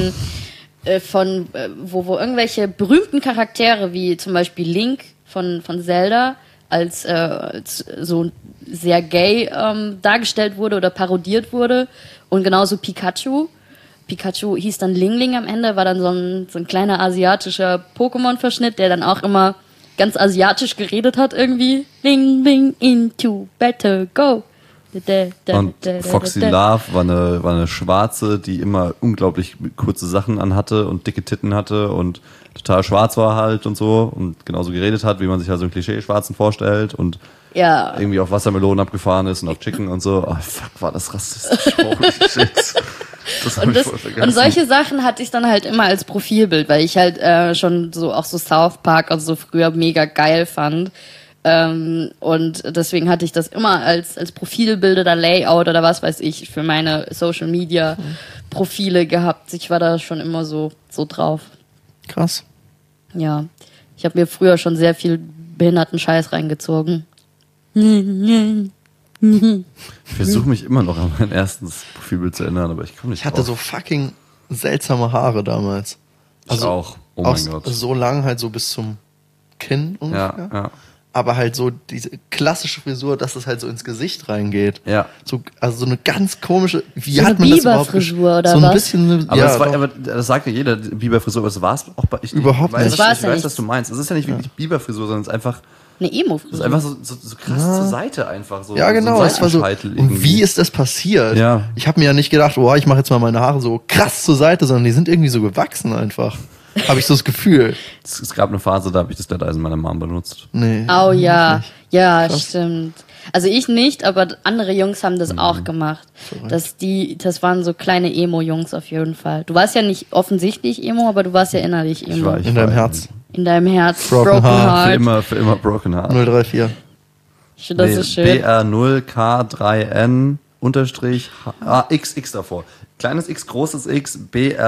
Wo irgendwelche berühmten Charaktere wie zum Beispiel Link von Zelda als so sehr gay dargestellt wurde oder parodiert wurde und genauso Pikachu. Pikachu hieß dann Ling Ling am Ende, war dann so ein kleiner asiatischer Pokémon-Verschnitt, der dann auch immer ganz asiatisch geredet hat irgendwie. Ling Ling into better go. Und Foxy Love war eine Schwarze, die immer unglaublich kurze Sachen anhatte und dicke Titten hatte und total schwarz war halt und so und genauso geredet hat, wie man sich halt so einen Klischee-Schwarzen vorstellt und irgendwie auf Wassermelonen abgefahren ist und auf Chicken und so. Oh, fuck, war das rassistisch. Holy shit. Das hab ich voll vergessen. Und solche Sachen hatte ich dann halt immer als Profilbild, weil ich halt schon so auch so South Park und so früher mega geil fand. Und deswegen hatte ich das immer als Profilbild oder Layout oder was weiß ich für meine Social Media Profile gehabt. Ich war da schon immer so drauf. Krass. Ja, ich habe mir früher schon sehr viel behinderten Scheiß reingezogen. Ich versuche mich immer noch an mein erstes Profilbild zu erinnern, aber ich komme nicht Ich hatte drauf. so fucking seltsame Haare damals. Ich auch. Oh mein Gott. So lang halt so bis zum Kinn ungefähr. Ja. Aber halt so diese klassische Frisur, dass es halt so ins Gesicht reingeht. Ja. So, also so eine ganz komische, wie So hat eine man das überhaupt Biberfrisur oder so ein was? bisschen, Aber, ja, aber das sagt ja jeder, Biberfrisur, aber das war es auch bei Überhaupt nicht. Ich Das war's ja weiß, nicht. was du meinst. Es ist ja nicht wirklich Biberfrisur, sondern es ist einfach, Eine es ist Emo-Frisur. einfach so krass zur Seite einfach. So, ja, genau. So ein Es war so, Seitenscheitel und irgendwie. wie ist das passiert? Ja. Ich habe mir ja nicht gedacht, oh, ich mache jetzt mal meine Haare so krass zur Seite, sondern die sind irgendwie so gewachsen einfach. Habe ich so das Gefühl. Es gab eine Phase, da habe ich das Glatteisen meiner Mom benutzt. Nee. Oh ja, ja, Krass. stimmt. Also ich nicht, aber andere Jungs haben das auch gemacht. Das waren so kleine Emo-Jungs auf jeden Fall. Du warst ja nicht offensichtlich Emo, aber du warst ja innerlich Ich Emo. war- In deinem Herz. In deinem Herz. Broken Heart. Für immer Broken Heart. 034. Ich finde das so schön. BR0K3N unterstrich XX davor. Kleines X, großes X,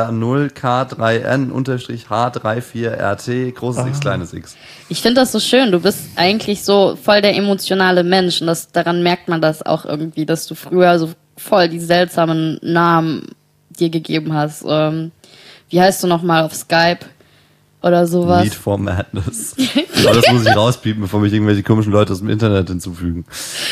BR0K3N unterstrich H34RT, großes X, kleines X. Ich finde das so schön. Du bist eigentlich so voll der emotionale Mensch. Und daran merkt man das auch irgendwie, dass du früher so voll die seltsamen Namen dir gegeben hast. Wie heißt du nochmal auf Skype? Oder sowas. Need for Madness. Aber das muss ich rauspiepen, bevor mich irgendwelche komischen Leute aus dem Internet hinzufügen.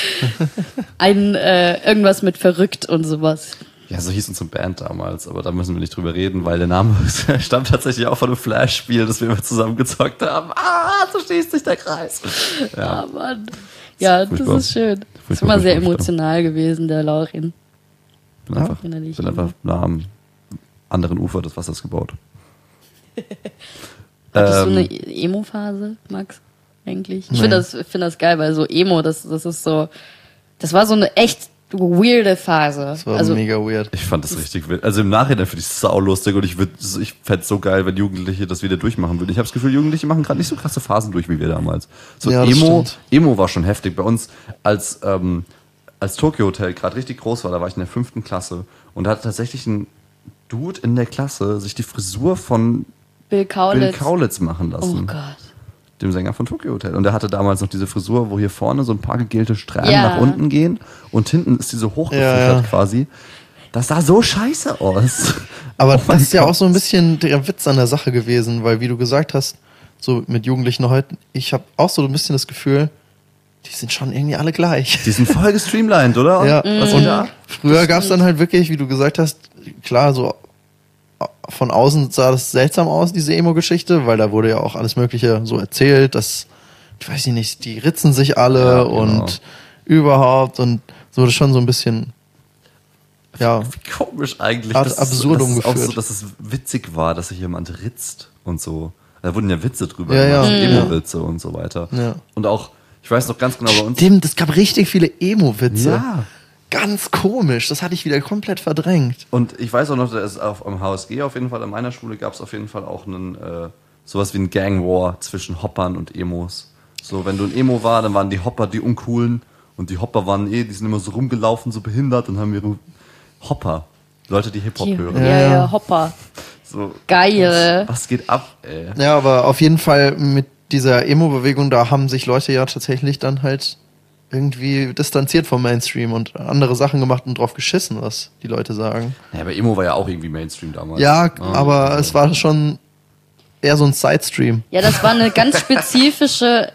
Irgendwas mit verrückt und sowas. Ja, so hieß unsere Band damals, aber da müssen wir nicht drüber reden, weil der Name stammt tatsächlich auch von einem Flash-Spiel, das wir immer zusammen gezockt haben. So schließt sich der Kreis. Ja, Ah, Mann. Ja, das Furchtbar. ist schön. Das ist Furchtbar, immer sehr furchtbar. emotional gewesen, der Laurin. bin einfach, innerlich bin einfach nah am anderen Ufer des Wassers gebaut. Hattest du eine Emo-Phase, Max? Eigentlich? Ich finde das geil, weil so Emo, das ist so, das war so eine echt weirde Phase. Das war Also, mega weird. Ich fand das richtig wild. Also im Nachhinein finde ich es saulustig und ich fände es so geil, wenn Jugendliche das wieder durchmachen würden. Ich habe das Gefühl, Jugendliche machen gerade nicht so krasse Phasen durch wie wir damals. So Ja, das stimmt. Emo war schon heftig. Bei uns, als Tokyo Hotel gerade richtig groß war, da war ich in der 5. Klasse und da hat tatsächlich ein Dude in der Klasse sich die Frisur von Bill Bill Kaulitz. Kaulitz machen lassen. Oh Gott. Dem Sänger von Tokyo Hotel. Und der hatte damals noch diese Frisur, wo hier vorne so ein paar gegelte Strähnen Ja. nach unten gehen und hinten ist die so hochgefächert Ja. quasi. Das sah so scheiße aus. Aber Oh mein das ist ja Gott. auch so ein bisschen der Witz an der Sache gewesen, weil wie du gesagt hast, so mit Jugendlichen heute, ich habe auch so ein bisschen das Gefühl, die sind schon irgendwie alle gleich. Die sind voll gestreamlined, oder? Ja, Was und geht da? früher gab es dann halt wirklich, wie du gesagt hast, klar, so von außen sah das seltsam aus, diese Emo-Geschichte, weil da wurde ja auch alles Mögliche so erzählt, dass, ich weiß nicht, die ritzen sich alle Ja, genau. und überhaupt und so das schon so ein bisschen, ja, Wie komisch eigentlich. Art dass Absurdum dass es auch so, geführt. dass es witzig war, dass sich jemand ritzt und so. Da wurden ja Witze drüber Ja, gemacht, ja. Emo-Witze und so weiter. Ja. Und auch, ich weiß noch ganz genau bei uns. Stimmt, es gab richtig viele Emo-Witze. Ja. Ganz komisch, das hatte ich wieder komplett verdrängt. Und ich weiß auch noch, da ist am HSG auf jeden Fall, an meiner Schule gab es auf jeden Fall auch sowas wie ein Gang War zwischen Hoppern und Emos. So, wenn du ein Emo war, dann waren die Hopper die Uncoolen und die Hopper waren die sind immer so rumgelaufen, so behindert und haben ihre Hopper. Leute, die Hip-Hop hören. Ja, Hopper. So, Geil. was geht ab, ey? Ja, aber auf jeden Fall mit dieser Emo-Bewegung, da haben sich Leute ja tatsächlich dann halt irgendwie distanziert vom Mainstream und andere Sachen gemacht und drauf geschissen, was die Leute sagen. Ja, aber Emo war ja auch irgendwie Mainstream damals. Ja, aber es war schon eher so ein Sidestream. Ja, das war eine ganz spezifische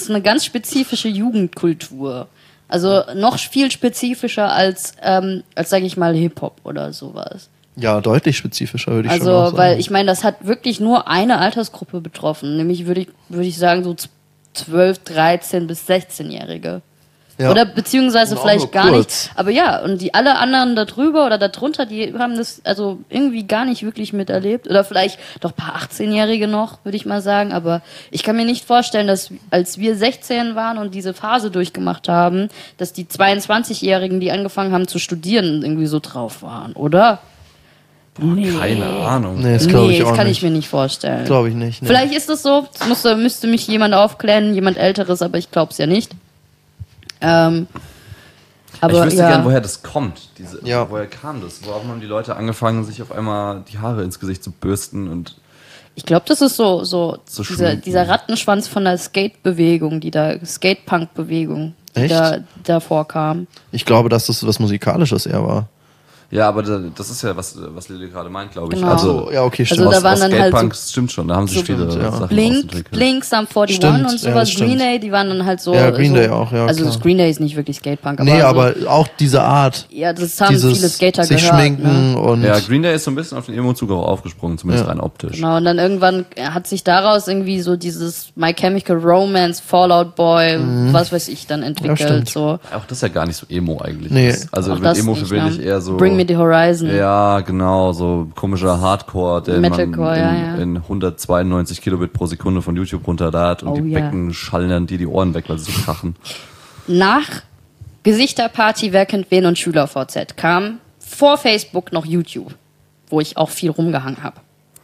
Jugendkultur. Also noch viel spezifischer als sage ich mal, Hip-Hop oder sowas. Ja, deutlich spezifischer, würde ich schon auch Also, sagen. weil ich meine, das hat wirklich nur eine Altersgruppe betroffen. Nämlich würde ich sagen, so 12, 13 bis 16-Jährige. Ja. Oder beziehungsweise Und auch vielleicht nur gar kurz. nicht. Aber ja, und die alle anderen da drüber oder da drunter, die haben das also irgendwie gar nicht wirklich miterlebt. Oder vielleicht doch ein paar 18-Jährige noch, würde ich mal sagen. Aber ich kann mir nicht vorstellen, dass als wir 16 waren und diese Phase durchgemacht haben, dass die 22-Jährigen, die angefangen haben zu studieren, irgendwie so drauf waren, oder? Keine Ahnung. Nee, das glaube ich das auch kann nicht. ich mir nicht vorstellen. Glaube ich nicht. Nee. Vielleicht ist es so, müsste mich jemand aufklären, jemand Älteres, aber ich glaube es ja nicht. Aber Ich wüsste ja. gern, woher das kommt. Ja. Woher kam das? Warum haben die Leute angefangen, sich auf einmal die Haare ins Gesicht zu bürsten? Und Ich glaube, das ist so schminken. dieser Rattenschwanz von der Skate-Bewegung, Skatepunk-Bewegung, die Echt? da vorkam. Ich glaube, dass das was Musikalisches eher war. ja, aber das ist ja, was Lilly gerade meint, glaube ich. Genau. Also, Ja, okay, stimmt. Also da waren aus dann halt Skatepunk stimmt schon, da haben sich viele ja. Sachen Blink, ausentwickelt. Blink, Sum 41 Stimmt, und ja, sowas, das stimmt. Green Day, die waren dann halt so. Ja, Green so, Day auch, ja, Also klar. das Green Day ist nicht wirklich Skatepunk, aber Nee, so, aber auch diese Art. ja, das haben Dieses viele Skater sich gehört. schminken Ne? und Ja, Green Day ist so ein bisschen auf den Emo-Zug auch aufgesprungen, zumindest Ja. rein optisch. Genau, und dann irgendwann hat sich daraus irgendwie so dieses My Chemical Romance, Fallout Boy, was weiß ich, dann entwickelt. stimmt. So. Auch das ist ja gar nicht so Emo eigentlich. Nee. Also Auch mit das Emo nicht, verbinde ne? ich eher so... Bring Me the Horizon. Ja, genau, so komischer Hardcore, den Metalcore, man ja. in 192 Kilobit pro Sekunde von YouTube runterladet und Oh, die ja. Becken schallen dann dir die Ohren weg, weil sie so krachen. Nach Gesichterparty, Wer kennt wen und SchülerVZ kam vor Facebook noch YouTube, wo ich auch viel rumgehangen habe.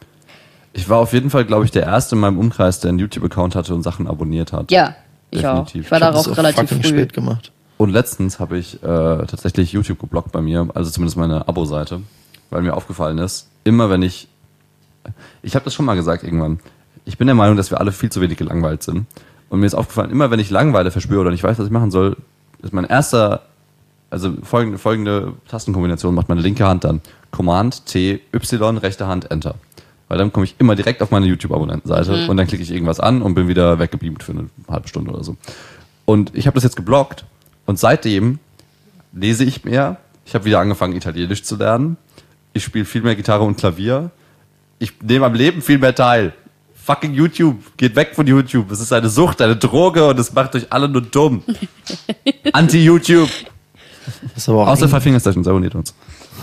Ich war auf jeden Fall, glaube ich, der Erste in meinem Umkreis, der einen YouTube-Account hatte und Sachen abonniert hat. Ja, ich auch. Definitiv. Ich war ich hab darauf das auch relativ fucking früh. spät gemacht. Und letztens habe ich tatsächlich YouTube geblockt bei mir, also zumindest meine Abo-Seite, weil mir aufgefallen ist, immer wenn ich habe das schon mal gesagt irgendwann, ich bin der Meinung, dass wir alle viel zu wenig gelangweilt sind. Und mir ist aufgefallen, immer wenn ich Langeweile verspüre oder nicht weiß, was ich machen soll, ist mein erster, also folgende Tastenkombination macht meine linke Hand dann Command, T, Y, rechte Hand, Enter. Weil dann komme ich immer direkt auf meine YouTube-Abonnentenseite und dann klicke ich irgendwas an und bin wieder weggebeamt für eine halbe Stunde oder so. Und ich habe das jetzt geblockt und seitdem lese ich mehr. Ich habe wieder angefangen, Italienisch zu lernen. Ich spiele viel mehr Gitarre und Klavier. Ich nehme am Leben viel mehr teil. Fucking YouTube. Geht weg von YouTube. Es ist eine Sucht, eine Droge und es macht euch alle nur dumm. Anti-YouTube. Das ist aber auch Außer Five Finger Sessions, abonniert uns.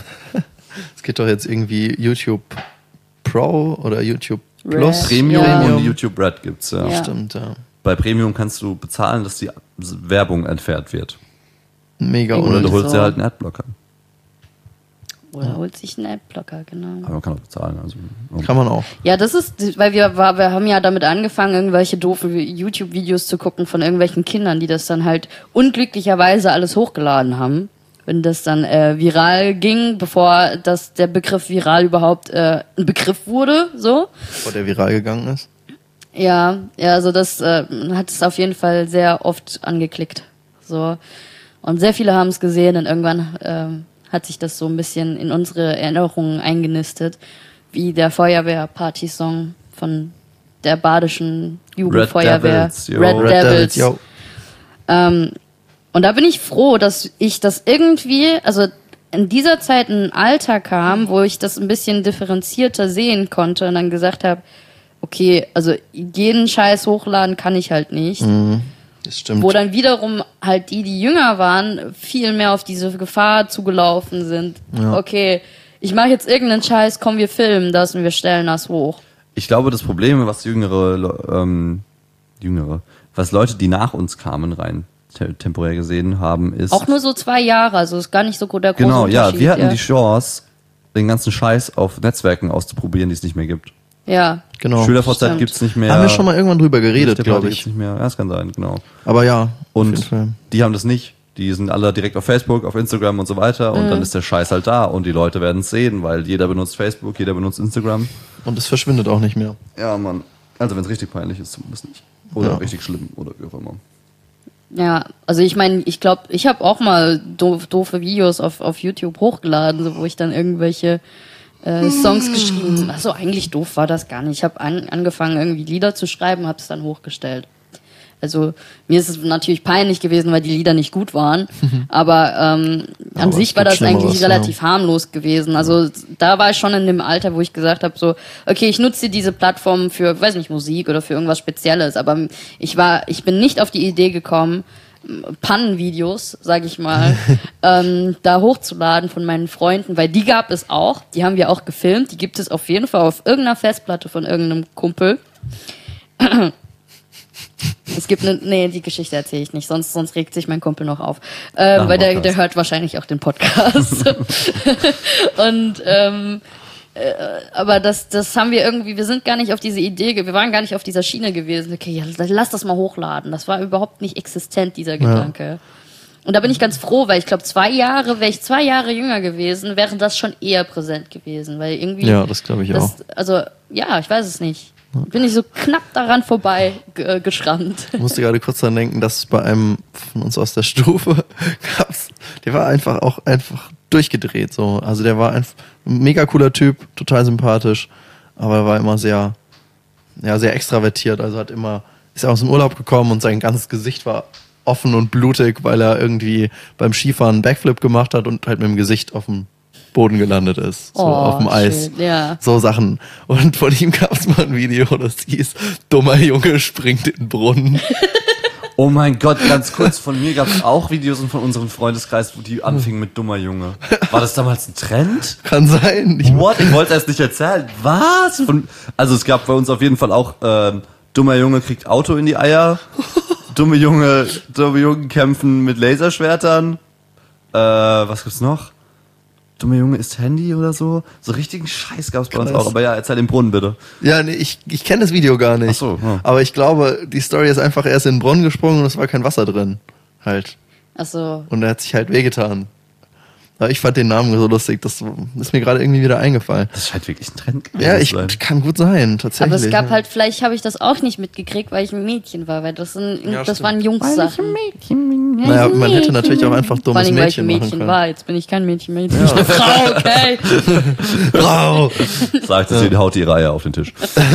es geht doch jetzt irgendwie YouTube Pro oder YouTube Red. Plus. Premium Ja. und YouTube Red gibt's, ja. Ja. Stimmt, ja. Bei Premium kannst du bezahlen, dass die Werbung entfernt wird. Mega Oder Oder unnötig. du holst so. dir halt einen Adblocker. Oder holt sich einen Adblocker, genau. Aber man kann auch bezahlen. Also, Kann man auch. Ja, das ist, weil wir haben ja damit angefangen, irgendwelche doofe YouTube-Videos zu gucken von irgendwelchen Kindern, die das dann halt unglücklicherweise alles hochgeladen haben. Wenn das dann viral ging, bevor der Begriff viral überhaupt ein Begriff wurde, so. Bevor der viral gegangen ist. Ja, also das hat es auf jeden Fall sehr oft angeklickt. So. Und sehr viele haben es gesehen und irgendwann hat sich das so ein bisschen in unsere Erinnerungen eingenistet, wie der Feuerwehr-Party-Song von der badischen Jugendfeuerwehr Devils, yo. Red Devils. yo. Und da bin ich froh, dass ich das irgendwie, also in dieser Zeit in ein Alter kam, wo ich das ein bisschen differenzierter sehen konnte und dann gesagt habe, okay, also jeden Scheiß hochladen kann ich halt nicht. Das stimmt. Wo dann wiederum halt die jünger waren, viel mehr auf diese Gefahr zugelaufen sind. Ja. Okay, ich mache jetzt irgendeinen Scheiß, komm, wir filmen das und wir stellen das hoch. ich glaube, das Problem, was was Leute, die nach uns kamen, rein temporär gesehen haben, ist... Auch nur so 2 Jahre, also ist gar nicht so gut der große Genau, ja, Unterschied. wir hatten die Chance, den ganzen Scheiß auf Netzwerken auszuprobieren, die es nicht mehr gibt. Ja, Genau. SchülerVZ stimmt. gibt's nicht mehr. Haben wir schon mal irgendwann drüber geredet, Gibt's glaube ich. nicht mehr. Ja, das kann sein, genau. Aber ja, auf jeden Und Fall. die haben das nicht. Die sind alle direkt auf Facebook, auf Instagram und so weiter. Und dann ist der Scheiß halt da. Und die Leute werden es sehen, weil jeder benutzt Facebook, jeder benutzt Instagram. Und es verschwindet auch nicht mehr. Ja, Mann. Also wenn es richtig peinlich ist, zumindest nicht. Oder Ja. richtig schlimm oder wie auch immer. Ja, also ich meine, ich glaube, ich habe auch mal doofe Videos auf YouTube hochgeladen, so, wo ich dann irgendwelche Songs geschrieben. Also eigentlich doof war das gar nicht. Ich habe angefangen, irgendwie Lieder zu schreiben, habe es dann hochgestellt. Also mir ist es natürlich peinlich gewesen, weil die Lieder nicht gut waren. Aber an Aber sich es war gibt das eigentlich Schlimmeres, relativ harmlos gewesen. Also da war ich schon in dem Alter, wo ich gesagt habe, so, okay, ich nutze diese Plattform für, weiß nicht, Musik oder für irgendwas Spezielles. Aber ich bin nicht auf die Idee gekommen, Pannenvideos, sag ich mal, da hochzuladen von meinen Freunden, weil die gab es auch, die haben wir auch gefilmt, die gibt es auf jeden Fall auf irgendeiner Festplatte von irgendeinem Kumpel. Es gibt die Geschichte erzähle ich nicht, sonst regt sich mein Kumpel noch auf. Weil der hört wahrscheinlich auch den Podcast. Und aber das haben wir irgendwie, wir sind gar nicht auf diese Idee, wir waren gar nicht auf dieser Schiene gewesen. Okay, ja, lass das mal hochladen. Das war überhaupt nicht existent, dieser Gedanke. Und da bin ich ganz froh, weil ich glaube, wäre ich 2 Jahre jünger gewesen, wäre das schon eher präsent gewesen. Weil irgendwie. Ja, das glaube ich auch. Also, ja, ich weiß es nicht. Bin ich so knapp daran vorbei geschrammt. Ich musste gerade kurz dran denken, dass bei einem von uns aus der Stufe gab's, der war einfach durchgedreht, so. Also der war ein mega cooler Typ, total sympathisch, aber er war immer sehr extravertiert, also ist aus dem Urlaub gekommen und sein ganzes Gesicht war offen und blutig, weil er irgendwie beim Skifahren einen Backflip gemacht hat und halt mit dem Gesicht auf dem Boden gelandet ist, so auf dem Eis. Schön, ja. So Sachen. Und von ihm gab es mal ein Video, das hieß, dummer Junge springt in den Brunnen. Oh mein Gott, ganz kurz, von mir gab es auch Videos und von unserem Freundeskreis, wo die anfingen mit dummer Junge. War das damals ein Trend? Kann sein. Ich wollte es nicht erzählen. Was? Also es gab bei uns auf jeden Fall auch dummer Junge kriegt Auto in die Eier, dumme Jungen kämpfen mit Laserschwertern. Was gibt's noch? Dummer Junge isst Handy oder so. So richtigen Scheiß gab's bei uns auch. Aber ja, erzähl den Brunnen bitte. Ja, nee, ich kenne das Video gar nicht. Ach so, ja. Aber ich glaube, die Story ist einfach, er ist in den Brunnen gesprungen und es war kein Wasser drin. Halt. Ach so. Und er hat sich halt wehgetan. Aber ich fand den Namen so lustig, das ist mir gerade irgendwie wieder eingefallen. Das scheint wirklich ein Trend gewesen Ja, kann gut sein, tatsächlich. Aber es gab halt, vielleicht habe ich das auch nicht mitgekriegt, weil ich ein Mädchen war, weil das waren Jungs-Sachen. Naja, man hätte natürlich auch einfach dummes Vor allem, weil ich ein Mädchen Mädchen machen war. Jetzt bin ich kein Mädchen mehr, jetzt bin ich eine Frau, okay? Frau! Sagt sie, haut die Reihe auf den Tisch.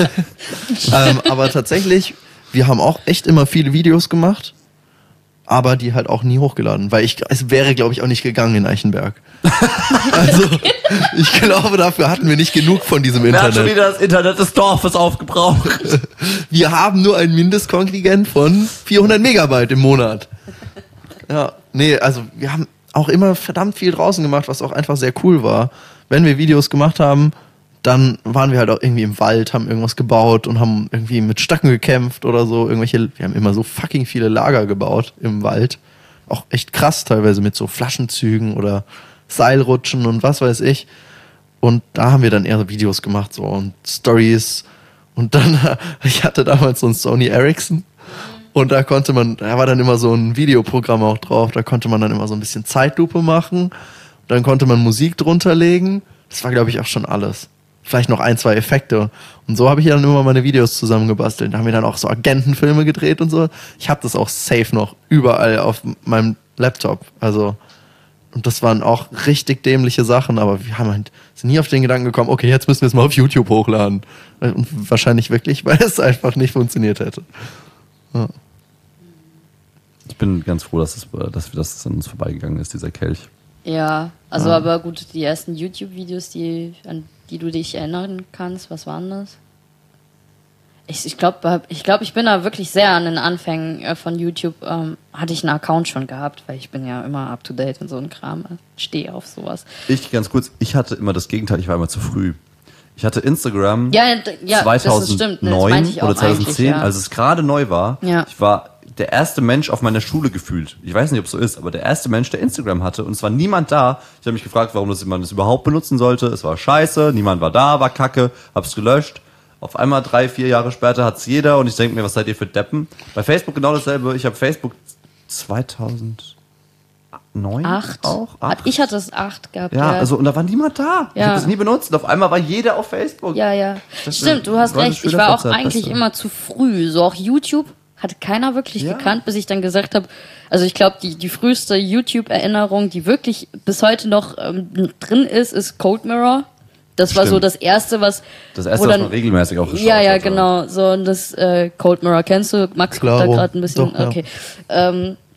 Aber tatsächlich, wir haben auch echt immer viele Videos gemacht, aber die halt auch nie hochgeladen, weil es wäre, glaube ich, auch nicht gegangen in Eichenberg. Also, ich glaube, dafür hatten wir nicht genug von diesem Wer Internet. hat schon wieder das Internet des Dorfes aufgebraucht? Wir haben nur ein Mindestkontingent von 400 Megabyte im Monat. Ja, nee, also wir haben auch immer verdammt viel draußen gemacht, was auch einfach sehr cool war. Wenn wir Videos gemacht haben, dann waren wir halt auch irgendwie im Wald, haben irgendwas gebaut und haben irgendwie mit Stöcken gekämpft oder so. Wir haben immer so fucking viele Lager gebaut im Wald. Auch echt krass teilweise mit so Flaschenzügen oder Seilrutschen und was weiß ich. Und da haben wir dann eher so Videos gemacht so und Stories. Und dann, ich hatte damals so ein Sony Ericsson. Und da war dann immer so ein Videoprogramm auch drauf. Da konnte man dann immer so ein bisschen Zeitlupe machen. Dann konnte man Musik drunter legen. Das war, glaube ich, auch schon alles. Vielleicht noch 1, 2 Effekte. Und so habe ich dann immer meine Videos zusammengebastelt. Da haben wir dann auch so Agentenfilme gedreht und so. Ich habe das auch safe noch überall auf meinem Laptop. Also, und das waren auch richtig dämliche Sachen, aber wir sind nie auf den Gedanken gekommen, okay, jetzt müssen wir es mal auf YouTube hochladen. Und wahrscheinlich wirklich, weil es einfach nicht funktioniert hätte. Ja. Ich bin ganz froh, dass das an uns vorbeigegangen ist, dieser Kelch. Ja, also aber gut, die ersten YouTube-Videos, an die du dich erinnern kannst, was waren das? Ich glaube, ich bin da wirklich sehr an den Anfängen von YouTube, hatte ich einen Account schon gehabt, weil ich bin ja immer up to date in so einem Kram, stehe auf sowas. Ich hatte immer das Gegenteil, ich war immer zu früh. Ich hatte Instagram ja, 2009 das oder 2010, ja. als es gerade neu war. Ja. Ich war der erste Mensch auf meiner Schule gefühlt. Ich weiß nicht, ob es so ist, aber der erste Mensch, der Instagram hatte. Und es war niemand da. Ich habe mich gefragt, warum man das überhaupt benutzen sollte. Es war scheiße, niemand war da, war kacke, hab's gelöscht. Auf einmal 3, 4 Jahre später hat's jeder und ich denke mir, was seid ihr für Deppen? Bei Facebook genau dasselbe. Ich habe Facebook 2009 auch. 8? Ich hatte es 8 gehabt. Ja, also und da war niemand da. Ich Ja. habe das nie benutzt und auf einmal war jeder auf Facebook. Ja. Stimmt, du hast recht. Ich war auch eigentlich immer zu früh. So auch YouTube hatte keiner wirklich gekannt, bis ich dann gesagt habe, also ich glaube, die früheste YouTube-Erinnerung, die wirklich bis heute noch drin ist Cold Mirror. Das war so das Erste, was man regelmäßig auch geschaut hat. Ja, genau. So, und das Cold Mirror kennst du? Max guckt da gerade ein bisschen. Doch, ja. Okay.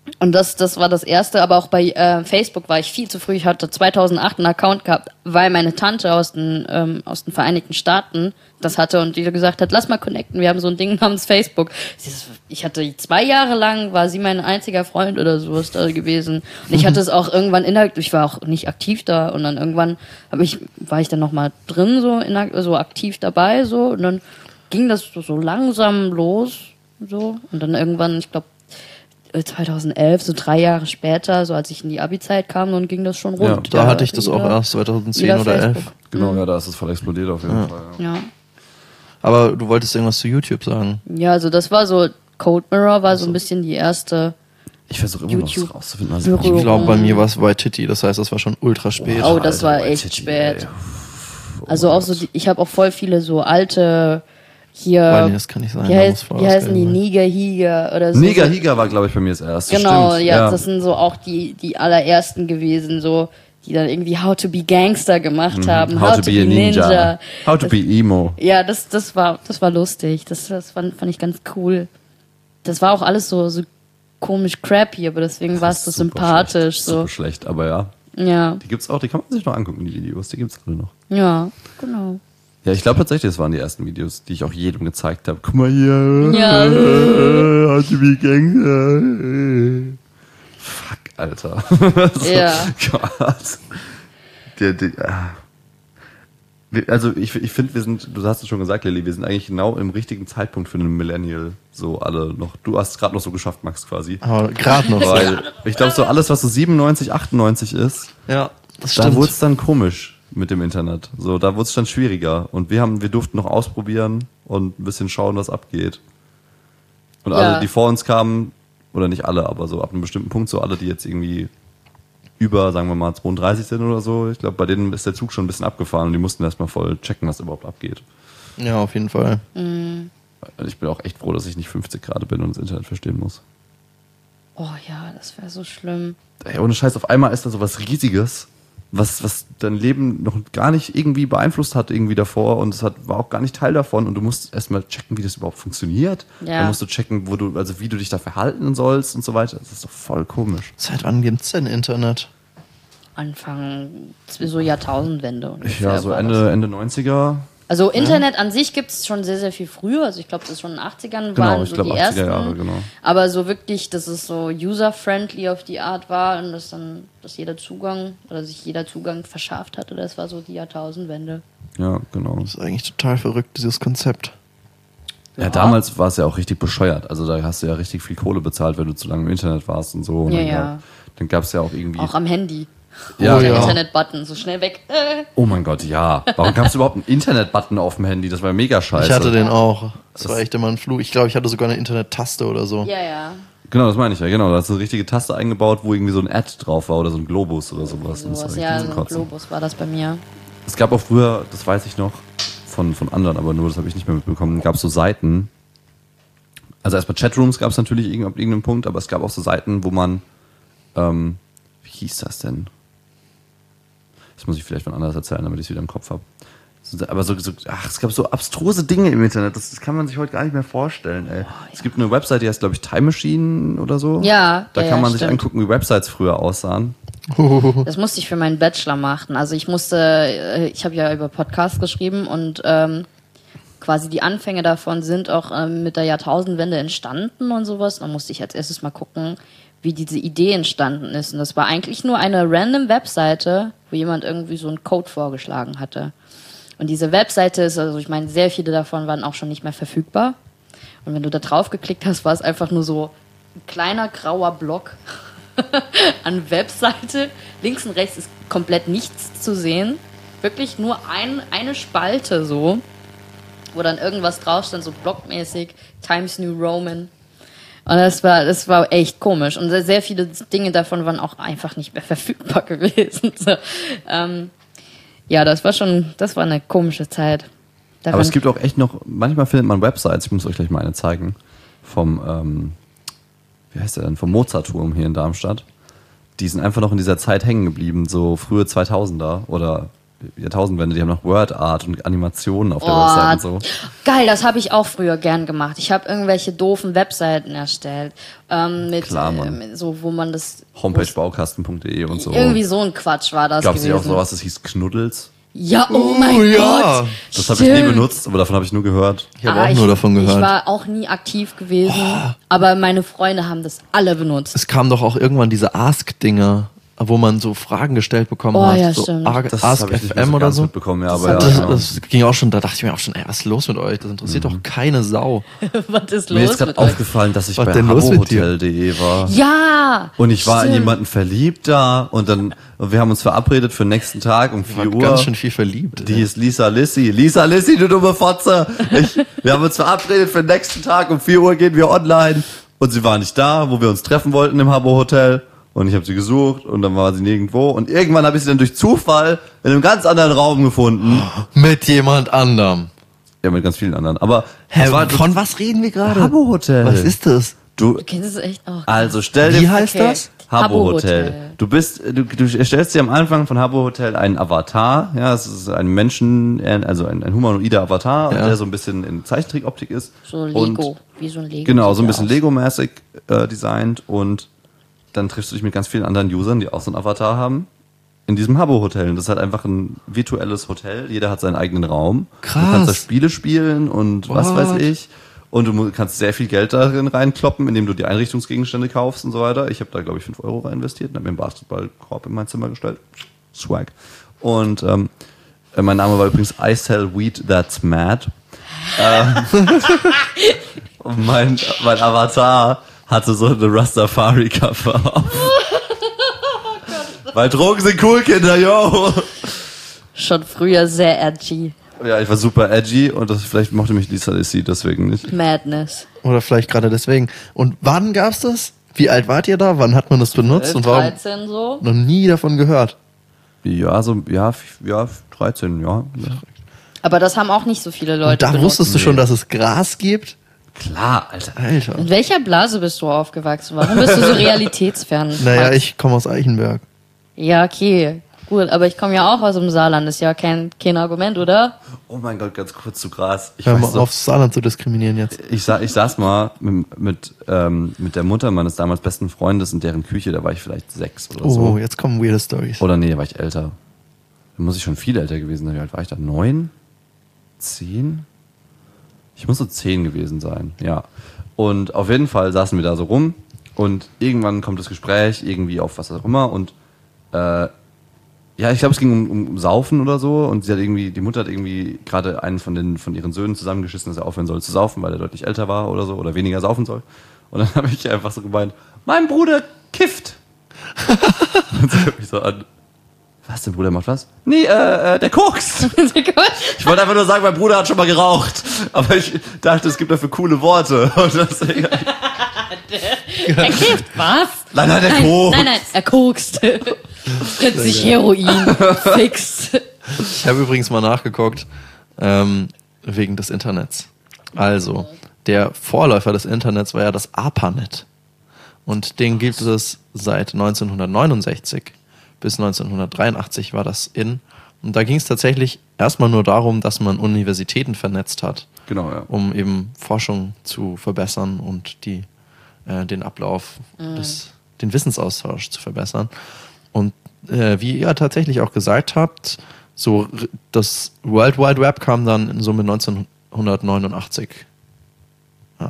Und das war das Erste, aber auch bei Facebook war ich viel zu früh. Ich hatte 2008 einen Account gehabt, weil meine Tante aus den Vereinigten Staaten das hatte und die gesagt hat, lass mal connecten, wir haben so ein Ding namens Facebook. Ich hatte 2 Jahre lang, war sie mein einziger Freund oder sowas da gewesen. Und ich hatte es auch irgendwann ich war auch nicht aktiv da und dann irgendwann war ich dann nochmal drin, so aktiv dabei, so, und dann ging das so langsam los, so, und dann irgendwann, ich glaube, 2011, so 3 Jahre später, so als ich in die Abi-Zeit kam, dann ging das schon rund. Ja, da hatte ich das auch erst 2010 oder 11. Genau, ja, da ist es voll explodiert auf jeden Fall. Ja. Aber du wolltest irgendwas zu YouTube sagen. Ja, also das war so, Code Mirror war so ein bisschen die erste. Ich versuche immer noch YouTube. was rauszufinden. Also Ich glaube, bei mir war es Waititi, das heißt, das war schon ultra spät. Oh, das war Alter, echt Waititi, spät. ey. Also auch so, ich habe auch voll viele so alte hier. Nee, das kann nicht sein. Wie, da muss heißt, voraus wie heißen die? sein. Niger Higa oder so. Niger Higa war, glaube ich, bei mir das erste. Genau, Stimmt. ja, das sind so auch die allerersten gewesen, so, die dann irgendwie How to be Gangster gemacht haben, How to be a Ninja. How to be Emo. Ja, das war lustig. Das fand ich ganz cool. Das war auch alles so komisch crappy, aber deswegen war es so Super sympathisch. Schlecht, So. super schlecht, aber ja. Ja, Die gibt's auch, die kann man sich noch angucken, die Videos. Die gibt's alle noch. ja, genau. Ja, ich glaube tatsächlich, das waren die ersten Videos, die ich auch jedem gezeigt habe. Guck mal hier. Ja. How to be Gangster. Fuck, Alter. So, Ja. Gott. Also ich finde, du hast es schon gesagt, Lilly, wir sind eigentlich genau im richtigen Zeitpunkt für einen Millennial. So alle noch. Du hast es gerade noch so geschafft, Max, quasi. Aber gerade noch. Weil ich glaube, so alles, was so 97, 98 ist, Ja, das da stimmt. wurde es dann komisch mit dem Internet. So, da wurde es dann schwieriger. Und wir durften noch ausprobieren und ein bisschen schauen, was abgeht. Und Ja. alle, die vor uns kamen, oder nicht alle, aber so ab einem bestimmten Punkt, so alle, die jetzt irgendwie über, sagen wir mal, 32 sind oder so, ich glaube, bei denen ist der Zug schon ein bisschen abgefahren und die mussten erstmal voll checken, was überhaupt abgeht. Ja, auf jeden Fall. Ich bin auch echt froh, dass ich nicht 50 gerade bin und das Internet verstehen muss. Oh ja, das wäre so schlimm. Ey, ohne Scheiß, auf einmal ist da so was Riesiges, was dein Leben noch gar nicht irgendwie beeinflusst hat irgendwie davor und war auch gar nicht Teil davon und du musst erstmal checken, wie das überhaupt funktioniert. Ja. Dann musst du checken, wie du dich da verhalten sollst und so weiter. Das ist doch voll komisch. Seit wann gibt's denn Internet? Anfang, so Jahrtausendwende ungefähr. Ja, so war Ende 90er. Also Internet an sich gibt es schon sehr, sehr viel früher. Also ich glaube, das ist schon in den 80ern Genau, waren ich so glaube die 80er ersten. Jahre, genau. Aber so wirklich, dass es so user-friendly auf die Art war und dass sich jeder Zugang verschafft hatte, das war so die Jahrtausendwende. Ja, genau. Das ist eigentlich total verrückt, dieses Konzept. Ja, damals war es ja auch richtig bescheuert. Also da hast du ja richtig viel Kohle bezahlt, wenn du zu lange im Internet warst und so. Und Ja, dann gab es ja auch irgendwie... Auch am Handy. Ja, Der ja. Internet-Button, so schnell weg. Oh mein Gott, ja. Warum gab es überhaupt einen Internet-Button auf dem Handy? Das war ja mega scheiße. Ich hatte den auch. Das war echt immer ein Fluch. Ich glaube, ich hatte sogar eine Internet-Taste oder so. Ja, ja. Genau, das meine ich ja, genau. Da hast du eine richtige Taste eingebaut, wo irgendwie so ein Ad drauf war oder so ein Globus oder sowas. Und das war Sowas, richtig ja, zum so ein Kotzen. Globus war das bei mir. Es gab auch früher, das weiß ich noch, von anderen, aber nur das habe ich nicht mehr mitbekommen, gab es so Seiten. Also erstmal Chatrooms gab es natürlich ab irgendeinem Punkt, aber es gab auch so Seiten, wo man, wie hieß das denn? Das muss ich vielleicht von anders erzählen, damit ich es wieder im Kopf habe. Aber es gab so abstruse Dinge im Internet, das kann man sich heute gar nicht mehr vorstellen, ey. Es gibt eine Website, die heißt, glaube ich, Time Machine oder so. Ja, Da ja, kann man ja, sich stimmt. angucken, wie Websites früher aussahen. Das musste ich für meinen Bachelor machen. Also ich habe ja über Podcasts geschrieben und quasi die Anfänge davon sind auch mit der Jahrtausendwende entstanden und sowas. Dann musste ich als erstes mal gucken, wie diese Idee entstanden ist. Und das war eigentlich nur eine random Webseite, wo jemand irgendwie so einen Code vorgeschlagen hatte. Und diese Webseite ist, also ich meine, sehr viele davon waren auch schon nicht mehr verfügbar. Und wenn du da drauf geklickt hast, war es einfach nur so ein kleiner grauer Block an Webseite. Links und rechts ist komplett nichts zu sehen. Wirklich nur eine Spalte so, wo dann irgendwas drauf stand, so blockmäßig, Times New Roman. Und das war echt komisch. Und sehr viele Dinge davon waren auch einfach nicht mehr verfügbar gewesen. So, ja, das war eine komische Zeit. Aber es gibt auch echt noch, manchmal findet man Websites, ich muss euch gleich mal eine zeigen, vom, wie heißt der denn, vom Mozartturm hier in Darmstadt. Die sind einfach noch in dieser Zeit hängen geblieben, so frühe 2000er oder Jahrtausendwende, die haben noch Word Art und Animationen auf der Website und so. Geil, das habe ich auch früher gern gemacht. Ich habe irgendwelche doofen Webseiten erstellt. Klar, Mann. Mit so, wo man das... Homepage-baukasten.de und so. Irgendwie so ein Quatsch war das Gab es gewesen. nicht auch sowas, das hieß Knuddels? Ja, oh mein ja. Gott. Das habe ich nie benutzt, aber davon habe ich nur gehört. Ich habe auch nur davon gehört. Ich war auch nie aktiv gewesen, aber meine Freunde haben das alle benutzt. Es kam doch auch irgendwann diese Ask-Dinger, wo man so Fragen gestellt bekommen hat. ja, so stimmt. Das Ask habe ich nicht mehr FM so oder ganz so. mitbekommen, ja, aber Das, ja. das ging auch schon, da dachte ich mir auch schon, ey, was ist los mit euch? Das interessiert doch keine Sau. Was ist Mir ist los gerade mit euch? aufgefallen, dass ich Was bei denn los mit dir? habbohotel.de war. Ja! Und ich war in stimmt. jemanden verliebt da und wir haben uns verabredet für den nächsten Tag um 4 War Uhr. ganz schön viel verliebt. Die hieß Lisa Lissi. Lisa Lissi, du dumme Fotze. Wir haben uns verabredet für den nächsten Tag. Um 4 Uhr gehen wir online. Und sie war nicht da, wo wir uns treffen wollten im Habbo Hotel. Und ich habe sie gesucht und dann war sie nirgendwo. Und irgendwann habe ich sie dann durch Zufall in einem ganz anderen Raum gefunden. Mit jemand anderem. Ja, mit ganz vielen anderen. Aber Von was reden wir gerade? Habbo Hotel. Was ist das? Du, Du kennst es echt auch. also stell dir Wie heißt Okay. das? Habbo Habbo Hotel. Hotel. Du erstellst dir am Anfang von Habbo Hotel einen Avatar. Ja, es ist ein Menschen, also ein humanoider Avatar, Ja. der so ein bisschen in Zeichentrickoptik ist. So Lego, Und wie so ein Lego. genau, so ein sieht bisschen der aus. Lego-mäßig designt. Und dann triffst du dich mit ganz vielen anderen Usern, die auch so einen Avatar haben. In diesem Habbo Hotel. Und das ist halt einfach ein virtuelles Hotel. Jeder hat seinen eigenen Raum. Krass. Du kannst da Spiele spielen und was What? weiß ich. Und du kannst sehr viel Geld darin reinkloppen, indem du die Einrichtungsgegenstände kaufst und so weiter. Ich habe da, glaube ich, 5 Euro rein investiert und habe mir einen Basketballkorb in mein Zimmer gestellt. Swag. Und mein Name war übrigens I Sell Weed That's Mad. Und mein Avatar hatte so eine Rastafari-Cover auf. Weil Drogen sind cool, Kinder, yo! Schon früher sehr edgy. Ja, ich war super edgy und vielleicht mochte mich Lisa Lissi deswegen nicht. Madness. Oder vielleicht gerade deswegen. Und wann gab's das? Wie alt wart ihr da? Wann hat man das benutzt? 12, Und warum 13 so. noch nie davon gehört? Ja, 13, ja. Aber das haben auch nicht so viele Leute Und da benutzt. wusstest du schon, dass es Gras gibt? Klar, Alter. Alter. In welcher Blase bist du aufgewachsen? Warum bist du so realitätsfern? Naja, ich komme aus Eichenberg. Ja, okay. Gut, aber ich komme ja auch aus dem Saarland. Das ist ja kein Argument, oder? Oh mein Gott, ganz kurz zu Gras. Ich Hör weiß mal noch, aufs Saarland zu diskriminieren jetzt. ich saß mal mit der Mutter meines damals besten Freundes in deren Küche, da war ich vielleicht 6 oder Oh, so. jetzt kommen weirde Stories. Oder nee, da war ich älter. Da muss ich schon viel älter gewesen sein. Wie alt war ich da? 9? 10? Ich muss so 10 gewesen sein, ja. Und auf jeden Fall saßen wir da so rum und irgendwann kommt das Gespräch irgendwie auf was auch immer und ja, ich glaube, es ging um Saufen oder so und die Mutter hat irgendwie gerade einen von ihren Söhnen zusammengeschissen, dass er aufhören soll zu saufen, weil er deutlich älter war oder so oder weniger saufen soll. Und dann habe ich einfach so gemeint, mein Bruder kifft. Und sie guckt mich so an. Was, dein Bruder macht was? Nee, der kokst. Ich wollte einfach nur sagen, mein Bruder hat schon mal geraucht. Aber ich dachte, es gibt dafür coole Worte. Und deswegen, Er kifft, was? nein, der kokst. Nein, er kokst. Fritzt sich Heroin. Fix. Ich habe übrigens mal nachgeguckt, wegen des Internets. Also, der Vorläufer des Internets war ja das ARPANET. Und den gibt es seit 1969 bis 1983 war das in. Und da ging es tatsächlich erstmal nur darum, dass man Universitäten vernetzt hat, Genau, ja. um eben Forschung zu verbessern und den Ablauf, den Wissensaustausch zu verbessern. Und wie ihr tatsächlich auch gesagt habt, so das World Wide Web kam dann so mit 1989. Ja.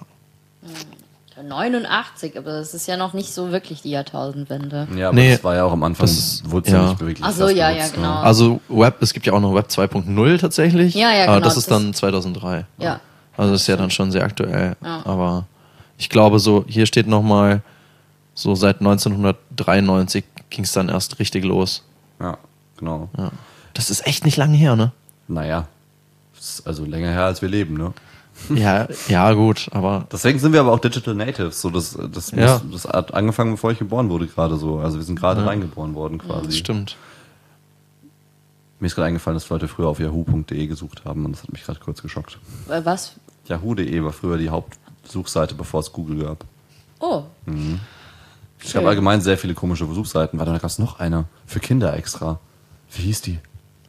89, aber das ist ja noch nicht so wirklich die Jahrtausendwende. Ja, aber Nee, das war ja auch am Anfang, das- wurde ja. nicht wirklich Ach so, fast ja, benutzt, ja, genau. ne? Also es gibt ja auch noch Web 2.0 tatsächlich. Ja, ja, Aber genau, das ist das- dann 2003. Ja. Also das ist ja dann schon sehr aktuell. Ja. Aber ich glaube so, hier steht nochmal, so seit 1993 ging es dann erst richtig los. Ja, genau. Ja. Das ist echt nicht lange her, ne? Naja, das ist also länger her, als wir leben, ne? Ja, gut, aber Deswegen sind wir aber auch Digital Natives. So, das Ja. hat angefangen, bevor ich geboren wurde, gerade so. Also wir sind gerade reingeboren worden quasi. das stimmt. Mir ist gerade eingefallen, dass Leute früher auf yahoo.de gesucht haben und das hat mich gerade kurz geschockt. Was? Yahoo.de war früher die Hauptsuchseite, bevor es Google gab. Oh. Es gab allgemein sehr viele komische Suchseiten. Warte, da gab es noch eine für Kinder extra. Wie hieß die?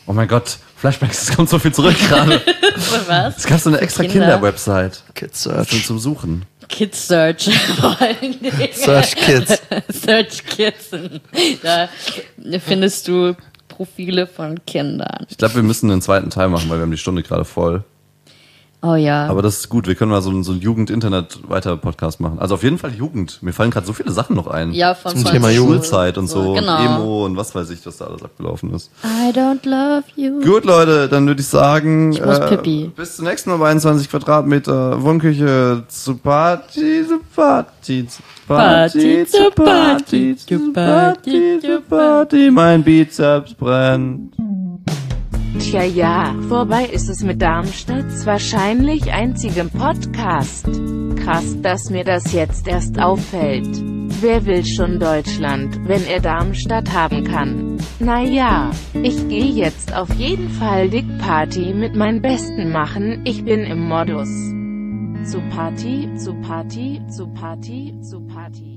Oh mein Gott, Flashbacks, es kommt so viel zurück gerade. Was? Es gab so eine extra Kinder. Kinder-Website. Kids Das sind Search. zum Suchen. Kids Search. Vor allen Dingen. Search Kids. Search Kids. Da findest du Profile von Kindern. Ich glaube, wir müssen einen zweiten Teil machen, weil wir haben die Stunde gerade voll. Oh ja. Aber das ist gut, wir können mal so einen Jugend-Internet-Weiter-Podcast machen. Also auf jeden Fall Jugend. Mir fallen gerade so viele Sachen noch ein. Ja, von Zum Thema Jugend. Schulzeit und so Genau. und Emo und was weiß ich, was da alles abgelaufen ist. I don't love you. Gut, Leute, dann würde ich sagen, Ich muss Pipi. bis zum nächsten Mal bei 21 Quadratmeter Wohnküche zu Party, zu Party, zu Party, zu Party, zu Party, zu Party, mein Bizeps brennt. Tja ja, vorbei ist es mit Darmstadts wahrscheinlich einzigem Podcast. Krass, dass mir das jetzt erst auffällt. Wer will schon Deutschland, wenn er Darmstadt haben kann? Naja, ich gehe jetzt auf jeden Fall dick Party mit meinem Besten machen, ich bin im Modus. Zu Party, zu Party, zu Party, zu Party.